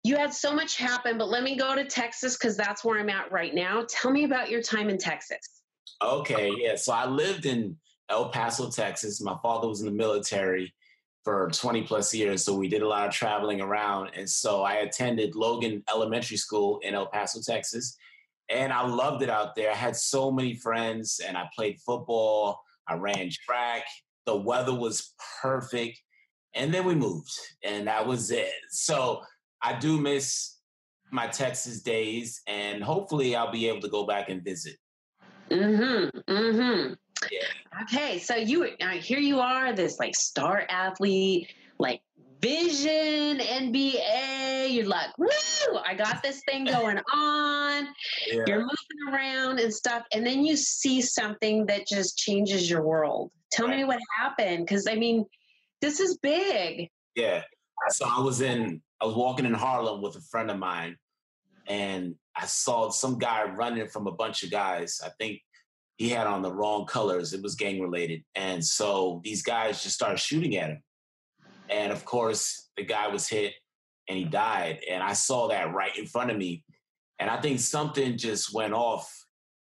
[SPEAKER 1] You had so much happen, but let me go to Texas because that's where I'm at right now. Tell me about your time in Texas.
[SPEAKER 3] Okay, yeah. So I lived in El Paso, Texas. My father was in the military for twenty plus years. So we did a lot of traveling around. And so I attended Logan Elementary School in El Paso, Texas. And I loved it out there. I had so many friends and I played football. I ran track. The weather was perfect. And then we moved and that was it. So I do miss my Texas days and hopefully I'll be able to go back and visit.
[SPEAKER 1] Mm-hmm. Mm-hmm.
[SPEAKER 3] Yeah.
[SPEAKER 1] Okay. So you, uh, here you are, this like star athlete, like vision, N B A. You're like, woo, I got this thing going on. Yeah. You're moving around and stuff. And then you see something that just changes your world. Tell right. me what happened. Cause I mean, this is big.
[SPEAKER 3] Yeah. So I was in, I was walking in Harlem with a friend of mine and I saw some guy running from a bunch of guys. I think he had on the wrong colors. It was gang related. And so these guys just started shooting at him. And of course, the guy was hit and he died. And I saw that right in front of me. And I think something just went off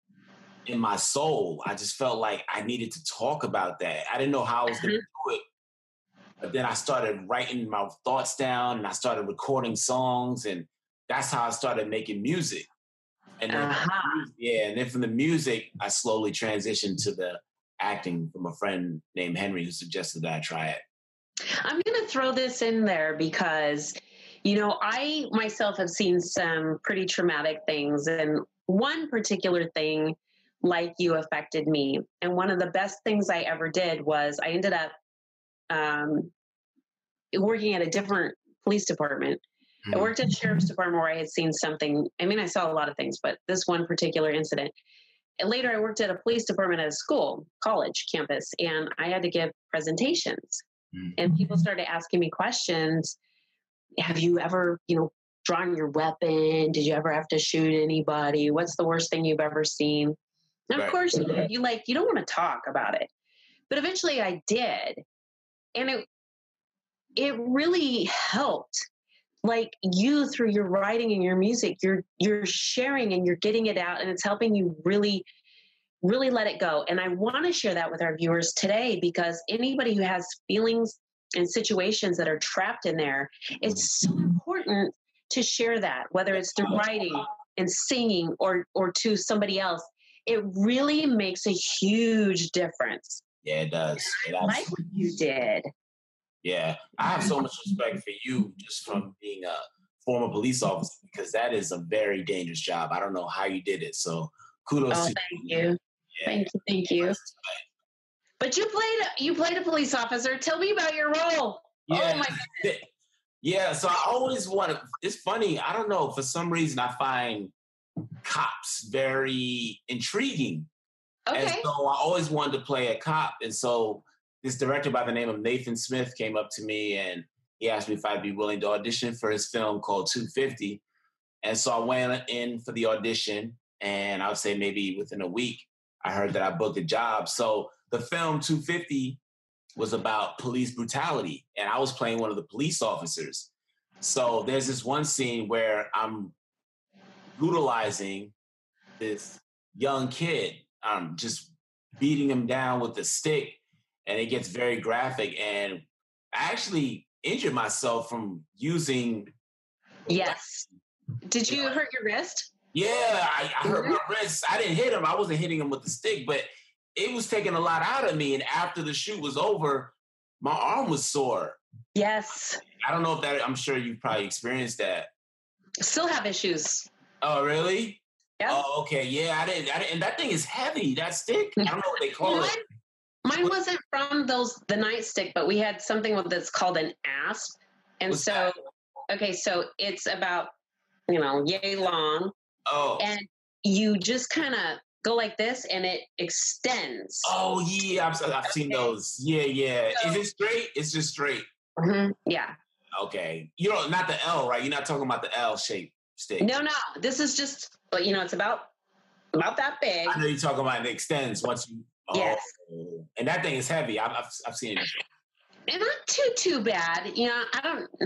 [SPEAKER 3] in my soul. I just felt like I needed to talk about that. I didn't know how I was going to do it. But then I started writing my thoughts down and I started recording songs. And that's how I started making music. And then, uh-huh. yeah, and then from the music, I slowly transitioned to the acting from a friend named Henry who suggested that I try it.
[SPEAKER 1] I'm going to throw this in there because, you know, I myself have seen some pretty traumatic things. And one particular thing, like you, affected me. And one of the best things I ever did was I ended up um, working at a different police department. I worked at the sheriff's department where I had seen something. I mean, I saw a lot of things, but this one particular incident. And later I worked at a police department at a school, college campus, and I had to give presentations. Mm-hmm. And people started asking me questions. Have you ever, you know, drawn your weapon? Did you ever have to shoot anybody? What's the worst thing you've ever seen? And of right. course, you like, you don't want to talk about it. But eventually I did. And it, it really helped. Like you, through your writing and your music, you're you're sharing and you're getting it out, and it's helping you really, really let it go. And I want to share that with our viewers today because anybody who has feelings and situations that are trapped in there, it's so important to share that, whether it's through writing and singing or or to somebody else. It really makes a huge difference.
[SPEAKER 3] Yeah, it does. It
[SPEAKER 1] like what you did.
[SPEAKER 3] Yeah, I have so much respect for you just from being a former police officer because that is a very dangerous job. I don't know how you did it. So kudos
[SPEAKER 1] oh,
[SPEAKER 3] to
[SPEAKER 1] thank you. you. Yeah. Thank you. Thank you. But you played you played a police officer. Tell me about your role.
[SPEAKER 3] Yeah.
[SPEAKER 1] Oh my goodness.
[SPEAKER 3] Yeah, so I always want to, it's funny, I don't know, for some reason I find cops very intriguing. Okay. And so I always wanted to play a cop. And so this director by the name of Nathan Smith came up to me and he asked me if I'd be willing to audition for his film called two fifty. And so I went in for the audition and I would say maybe within a week, I heard that I booked a job. So the film two fifty was about police brutality and I was playing one of the police officers. So there's this one scene where I'm brutalizing this young kid. I'm just beating him down with a stick. And it gets very graphic. And I actually injured myself from using.
[SPEAKER 1] Yes. Did you hurt your wrist?
[SPEAKER 3] Yeah, I, I hurt my wrist. I didn't hit him. I wasn't hitting him with the stick, but it was taking a lot out of me. And after the shoot was over, my arm was sore.
[SPEAKER 1] Yes.
[SPEAKER 3] I don't know if that, I'm sure you've probably experienced that.
[SPEAKER 1] Still have issues.
[SPEAKER 3] Oh, really?
[SPEAKER 1] Yeah.
[SPEAKER 3] Oh, okay. Yeah, I didn't, I didn't. And that thing is heavy, that stick. I don't know what they call
[SPEAKER 1] mine,
[SPEAKER 3] it.
[SPEAKER 1] Mine wasn't from those, the nightstick, but we had something that's called an asp. And What's so, that? okay, so it's about, you know, yay long.
[SPEAKER 3] Oh.
[SPEAKER 1] And you just kind of go like this and it extends.
[SPEAKER 3] Oh, yeah. I've, I've okay. seen those. Yeah, yeah. So, is it straight? It's just straight.
[SPEAKER 1] Mm-hmm. Yeah.
[SPEAKER 3] Okay. You know, not the L, right? You're not talking about the L shape stick.
[SPEAKER 1] No, no. This is just, you know, it's about, about that big.
[SPEAKER 3] I know you're talking about it extends once you. Oh,
[SPEAKER 1] yes.
[SPEAKER 3] And that thing is heavy. I've, I've, I've seen it.
[SPEAKER 1] And not too, too bad. You know, I don't,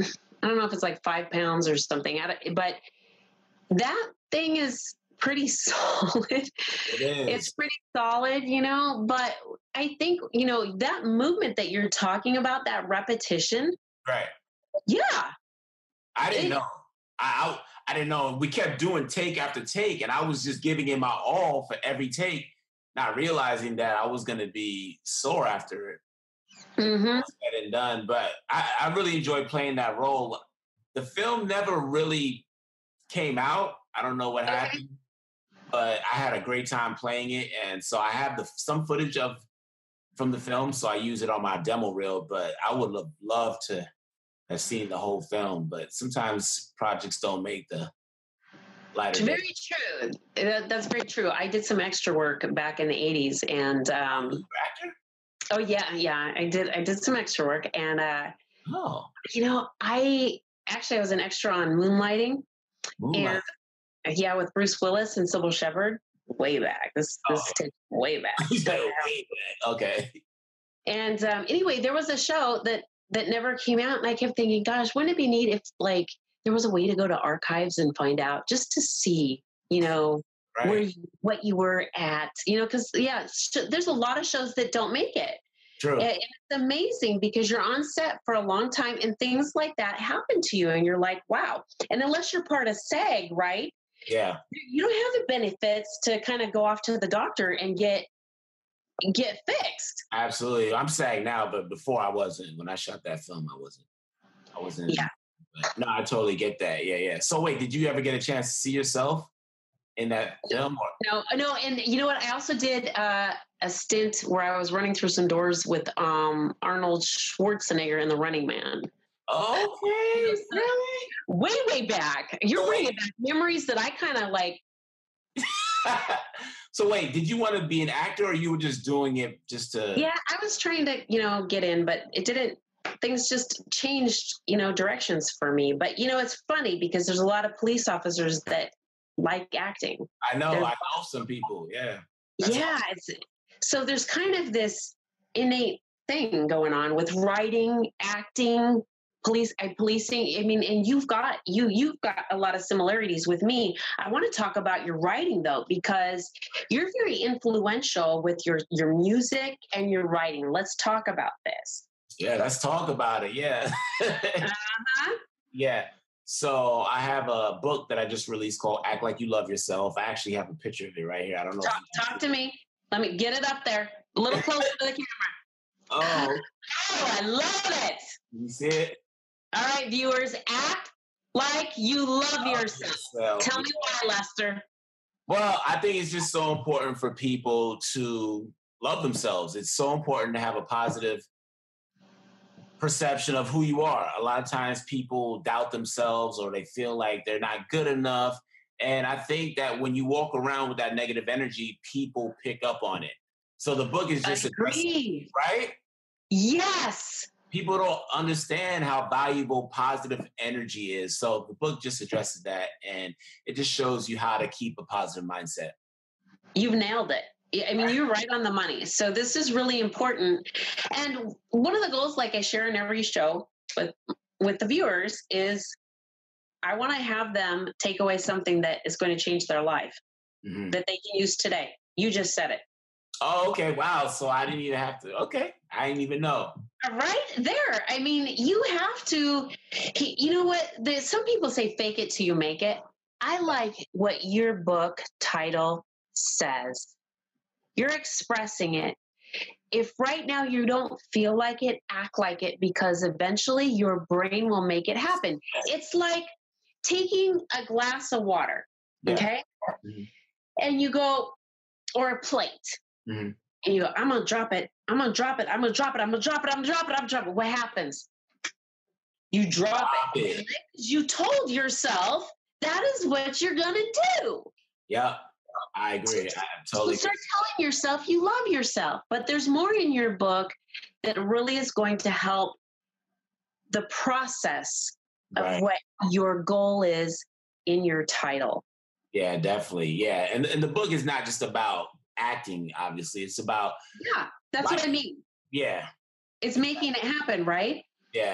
[SPEAKER 1] I don't know if it's like five pounds or something. I don't- But that thing is pretty solid.
[SPEAKER 3] It is.
[SPEAKER 1] It's pretty solid, you know, but I think, you know, that movement that you're talking about, that repetition.
[SPEAKER 3] Right.
[SPEAKER 1] Yeah.
[SPEAKER 3] I didn't
[SPEAKER 1] It-
[SPEAKER 3] know. I, I I didn't know. We kept doing take after take, and I was just giving it my all for every take, not realizing that I was going to be sore after it.
[SPEAKER 1] Mm-hmm.
[SPEAKER 3] Said and done. But I, I really enjoyed playing that role. The film never really came out. I don't know what
[SPEAKER 1] Okay.
[SPEAKER 3] happened, but I had a great time playing it, and so I have the some footage of from the film, so I use it on my demo reel. But I would have loved to have seen the whole film, but sometimes projects don't make the lighter.
[SPEAKER 1] Very
[SPEAKER 3] day.
[SPEAKER 1] true. That, that's very true. I did some extra work back in the eighties, and um,
[SPEAKER 3] Actor?
[SPEAKER 1] oh yeah, yeah, I did. I did some extra work, and uh,
[SPEAKER 3] Oh,
[SPEAKER 1] you know, I actually I was an extra on Moonlighting,
[SPEAKER 3] Moonlight.
[SPEAKER 1] and yeah, with Bruce Willis and Sybil Shepherd, way back. This this
[SPEAKER 3] Oh.
[SPEAKER 1] takes way back.
[SPEAKER 3] You said
[SPEAKER 1] But, uh,
[SPEAKER 3] way back. Okay.
[SPEAKER 1] And um, anyway, there was a show that that never came out, and I kept thinking, gosh, wouldn't it be neat if like there was a way to go to archives and find out just to see, you know,
[SPEAKER 3] Right.
[SPEAKER 1] where you, what you were at, you know, because yeah, sh- there's a lot of shows that don't make it.
[SPEAKER 3] True.
[SPEAKER 1] And it's amazing because you're on set for a long time and things like that happen to you, and you're like, wow. And unless you're part of SAG, right?
[SPEAKER 3] Yeah.
[SPEAKER 1] You don't have the benefits to kind of go off to the doctor and get get fixed.
[SPEAKER 3] Absolutely. I'm saying now, but before I wasn't. When I shot that film, I wasn't. I wasn't.
[SPEAKER 1] Yeah.
[SPEAKER 3] But no, I totally get that. Yeah, yeah. So wait, did you ever get a chance to see yourself in that film? Or?
[SPEAKER 1] No, no, and you know what? I also did uh, a stint where I was running through some doors with um, Arnold Schwarzenegger in The Running Man.
[SPEAKER 3] Okay. Really?
[SPEAKER 1] Way, way back. You're bringing back memories that I kind of like.
[SPEAKER 3] So wait, did you want to be an actor, or you were just doing it just to?
[SPEAKER 1] Yeah, I was trying to, you know, get in, but it didn't. Things just changed, you know, directions for me. But you know, it's funny because there's a lot of police officers that like acting.
[SPEAKER 3] I know.
[SPEAKER 1] There's-
[SPEAKER 3] I know some people. Yeah. That's
[SPEAKER 1] yeah, it's, so there's kind of this innate thing going on with writing, acting, police, uh, policing. I mean, and you've got you you've got a lot of similarities with me. I want to talk about your writing though, because you're very influential with your your music and your writing. Let's talk about this.
[SPEAKER 3] Yeah. Let's talk about it. Yeah.
[SPEAKER 1] Uh-huh.
[SPEAKER 3] Yeah. So I have a book that I just released called Act Like You Love Yourself. I actually have a picture of it right here. I don't know.
[SPEAKER 1] Talk,
[SPEAKER 3] if you
[SPEAKER 1] talk to me. Let me get it up there. A little closer to the camera.
[SPEAKER 3] Oh,
[SPEAKER 1] Oh, I love it.
[SPEAKER 3] you see it?
[SPEAKER 1] All right, viewers, act like you love yourself.
[SPEAKER 3] Yourself.
[SPEAKER 1] Tell me why, Lester.
[SPEAKER 3] Well, I think it's just so important for people to love themselves. It's so important to have a positive perception of who you are. A lot of times people doubt themselves or they feel like they're not good enough. And I think that when you walk around with that negative energy, people pick up on it. So the book is just addressing,
[SPEAKER 1] Agreed.
[SPEAKER 3] right?
[SPEAKER 1] Yes.
[SPEAKER 3] People don't understand how valuable positive energy is. So the book just addresses that, and it just shows you how to keep a positive mindset.
[SPEAKER 1] You've nailed it. I mean, you're right on the money. So this is really important. And one of the goals, like I share in every show with with the viewers, is I want to have them take away something that is going to change their life
[SPEAKER 3] Mm-hmm.
[SPEAKER 1] that they can use today. You just said it.
[SPEAKER 3] Oh, okay. Wow. So I didn't even have to. Okay. I didn't even know.
[SPEAKER 1] Right there. I mean, you have to, you know what? The, some people say fake it till you make it. I like what your book title says. You're expressing it. If right now you don't feel like it, act like it, because eventually your brain will make it happen. It's like taking a glass of water,
[SPEAKER 3] Yeah.
[SPEAKER 1] okay?
[SPEAKER 3] Mm-hmm.
[SPEAKER 1] And you go, or a plate.
[SPEAKER 3] Mm-hmm.
[SPEAKER 1] And you go, I'm going to drop it. I'm going to drop it. I'm going to drop it. I'm going to drop it. I'm going to drop it. I'm going to drop it. What happens? You drop
[SPEAKER 3] Drop
[SPEAKER 1] it.
[SPEAKER 3] it.
[SPEAKER 1] You told yourself that is what you're going to do.
[SPEAKER 3] Yep. I agree. I totally
[SPEAKER 1] You start telling yourself you love yourself. But there's more in your book that really is going to help the process of
[SPEAKER 3] Right.
[SPEAKER 1] what your goal is in your title.
[SPEAKER 3] Yeah, definitely. Yeah. And, and the book is not just about acting, obviously. It's about,
[SPEAKER 1] Yeah, that's
[SPEAKER 3] Like-
[SPEAKER 1] what I mean.
[SPEAKER 3] yeah,
[SPEAKER 1] It's making it happen, right?
[SPEAKER 3] yeah.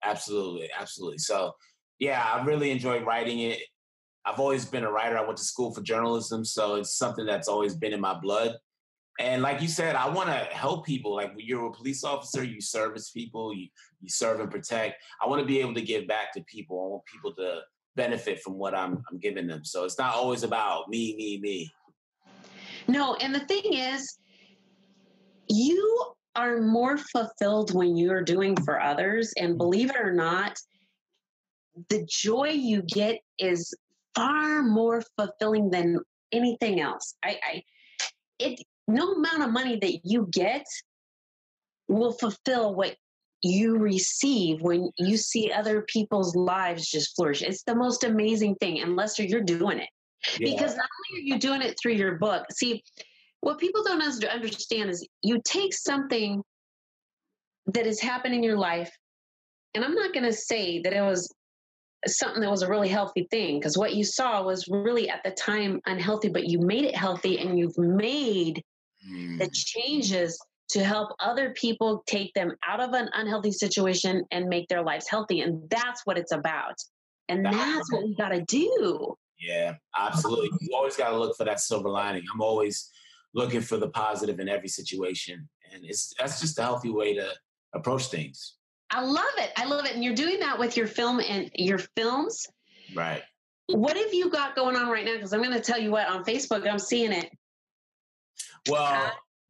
[SPEAKER 3] Absolutely, absolutely. So, yeah, I really enjoy writing it. I've always been a writer. I went to school for journalism, so it's something that's always been in my blood. And like you said, I want to help people. Like when you're a police officer, you service people, you you serve and protect. I want to be able to give back to people. I want people to benefit from what I'm I'm giving them. So it's not always about me, me, me.
[SPEAKER 1] No, and the thing is, you are more fulfilled when you're doing for others. And believe it or not, the joy you get is far more fulfilling than anything else. I, I it no amount of money that you get will fulfill what you receive when you see other people's lives just flourish. It's the most amazing thing. And Lester, you're doing it. Yeah. Because not only are you doing it through your book, see, what people don't understand is you take something that has happened in your life, and I'm not going to say that it was something that was a really healthy thing, because what you saw was really at the time unhealthy, but you made it healthy, and you've made mm. the changes to help other people take them out of an unhealthy situation and make their lives healthy. And that's what it's about. And that's what we got to do.
[SPEAKER 3] Yeah, absolutely. You always got to look for that silver lining. I'm always looking for the positive in every situation. And it's that's just a healthy way to approach things.
[SPEAKER 1] I love it. I love it. And you're doing that with your film and your films.
[SPEAKER 3] Right.
[SPEAKER 1] What have you got going on right now? Because I'm going to tell you what, on Facebook, I'm seeing it.
[SPEAKER 3] Well,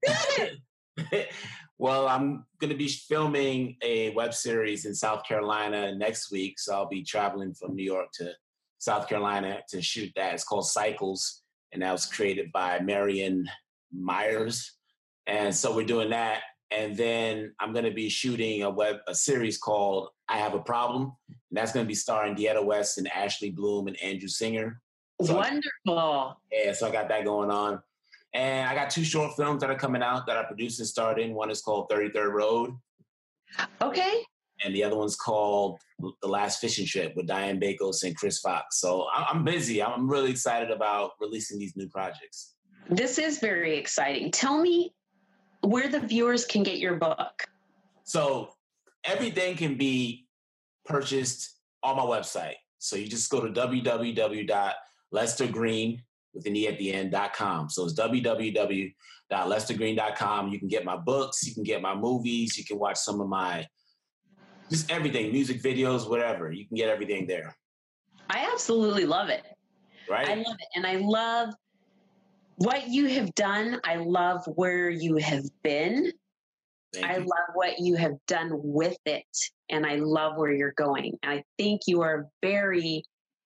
[SPEAKER 3] well, I'm going to be filming a web series in South Carolina next week. So I'll be traveling from New York to South Carolina to shoot that. It's called Cycles. And that was created by Marion Myers. And so we're doing that. And then I'm going to be shooting a web a series called I Have a Problem. And that's going to be starring Dieta West and Ashley Bloom and Andrew Singer. So
[SPEAKER 1] Wonderful.
[SPEAKER 3] I, yeah, so I got that going on. And I got two short films that are coming out that I produced and starred in. One is called thirty-third Road.
[SPEAKER 1] Okay.
[SPEAKER 3] And the other one's called The Last Fishing Trip with Diane Bakos and Chris Fox. So I'm busy. I'm really excited about releasing these new projects.
[SPEAKER 1] This is very exciting. Tell me where the viewers can get your book.
[SPEAKER 3] So everything can be purchased on my website. So you just go to w w w dot lester green with an E at the end dot com. So it's w w w dot lester green dot com. You can get my books, you can get my movies, you can watch some of my, just everything, music videos, whatever. You can get everything there.
[SPEAKER 1] I absolutely love it.
[SPEAKER 3] Right?
[SPEAKER 1] I love it. And I love what you have done. I love where you have been.
[SPEAKER 3] Thank
[SPEAKER 1] I
[SPEAKER 3] you.
[SPEAKER 1] love what you have done with it. And I love where you're going. I think you are very,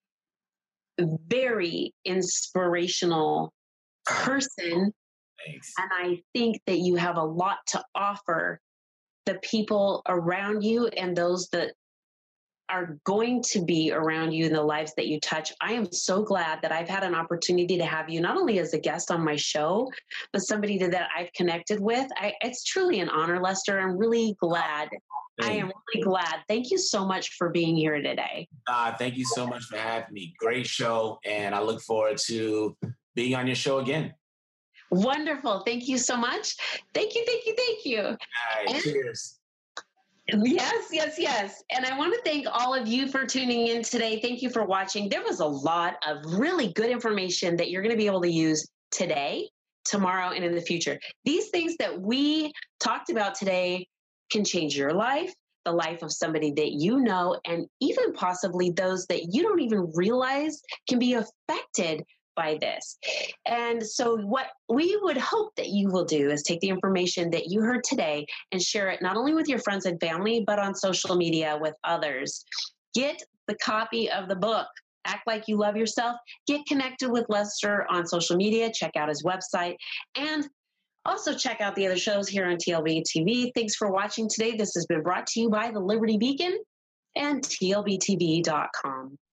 [SPEAKER 1] very inspirational person.
[SPEAKER 3] Thanks.
[SPEAKER 1] And I think that you have a lot to offer the people around you and those that are going to be around you in the lives that you touch. I am so glad that I've had an opportunity to have you not only as a guest on my show, but somebody that I've connected with. I, it's truly an honor, Lester. I'm really glad. Thank I am really glad. Thank you so much for being here today.
[SPEAKER 3] Uh, thank you so much for having me. Great show. And I look forward to being on your show again.
[SPEAKER 1] Wonderful. Thank you so much. Thank you. Thank you. Thank you.
[SPEAKER 3] All right.
[SPEAKER 1] And
[SPEAKER 3] cheers.
[SPEAKER 1] Yes, yes, yes. And I want to thank all of you for tuning in today. Thank you for watching. There was a lot of really good information that you're going to be able to use today, tomorrow, and in the future. These things that we talked about today can change your life, the life of somebody that you know, and even possibly those that you don't even realize can be affected by this. And so what we would hope that you will do is take the information that you heard today and share it not only with your friends and family, but on social media with others. Get the copy of the book, Act Like You Love Yourself. Get connected with Lester on social media. Check out his website. And also check out the other shows here on T L B T V. Thanks for watching today. This has been brought to you by the Liberty Beacon and T L B T V dot com.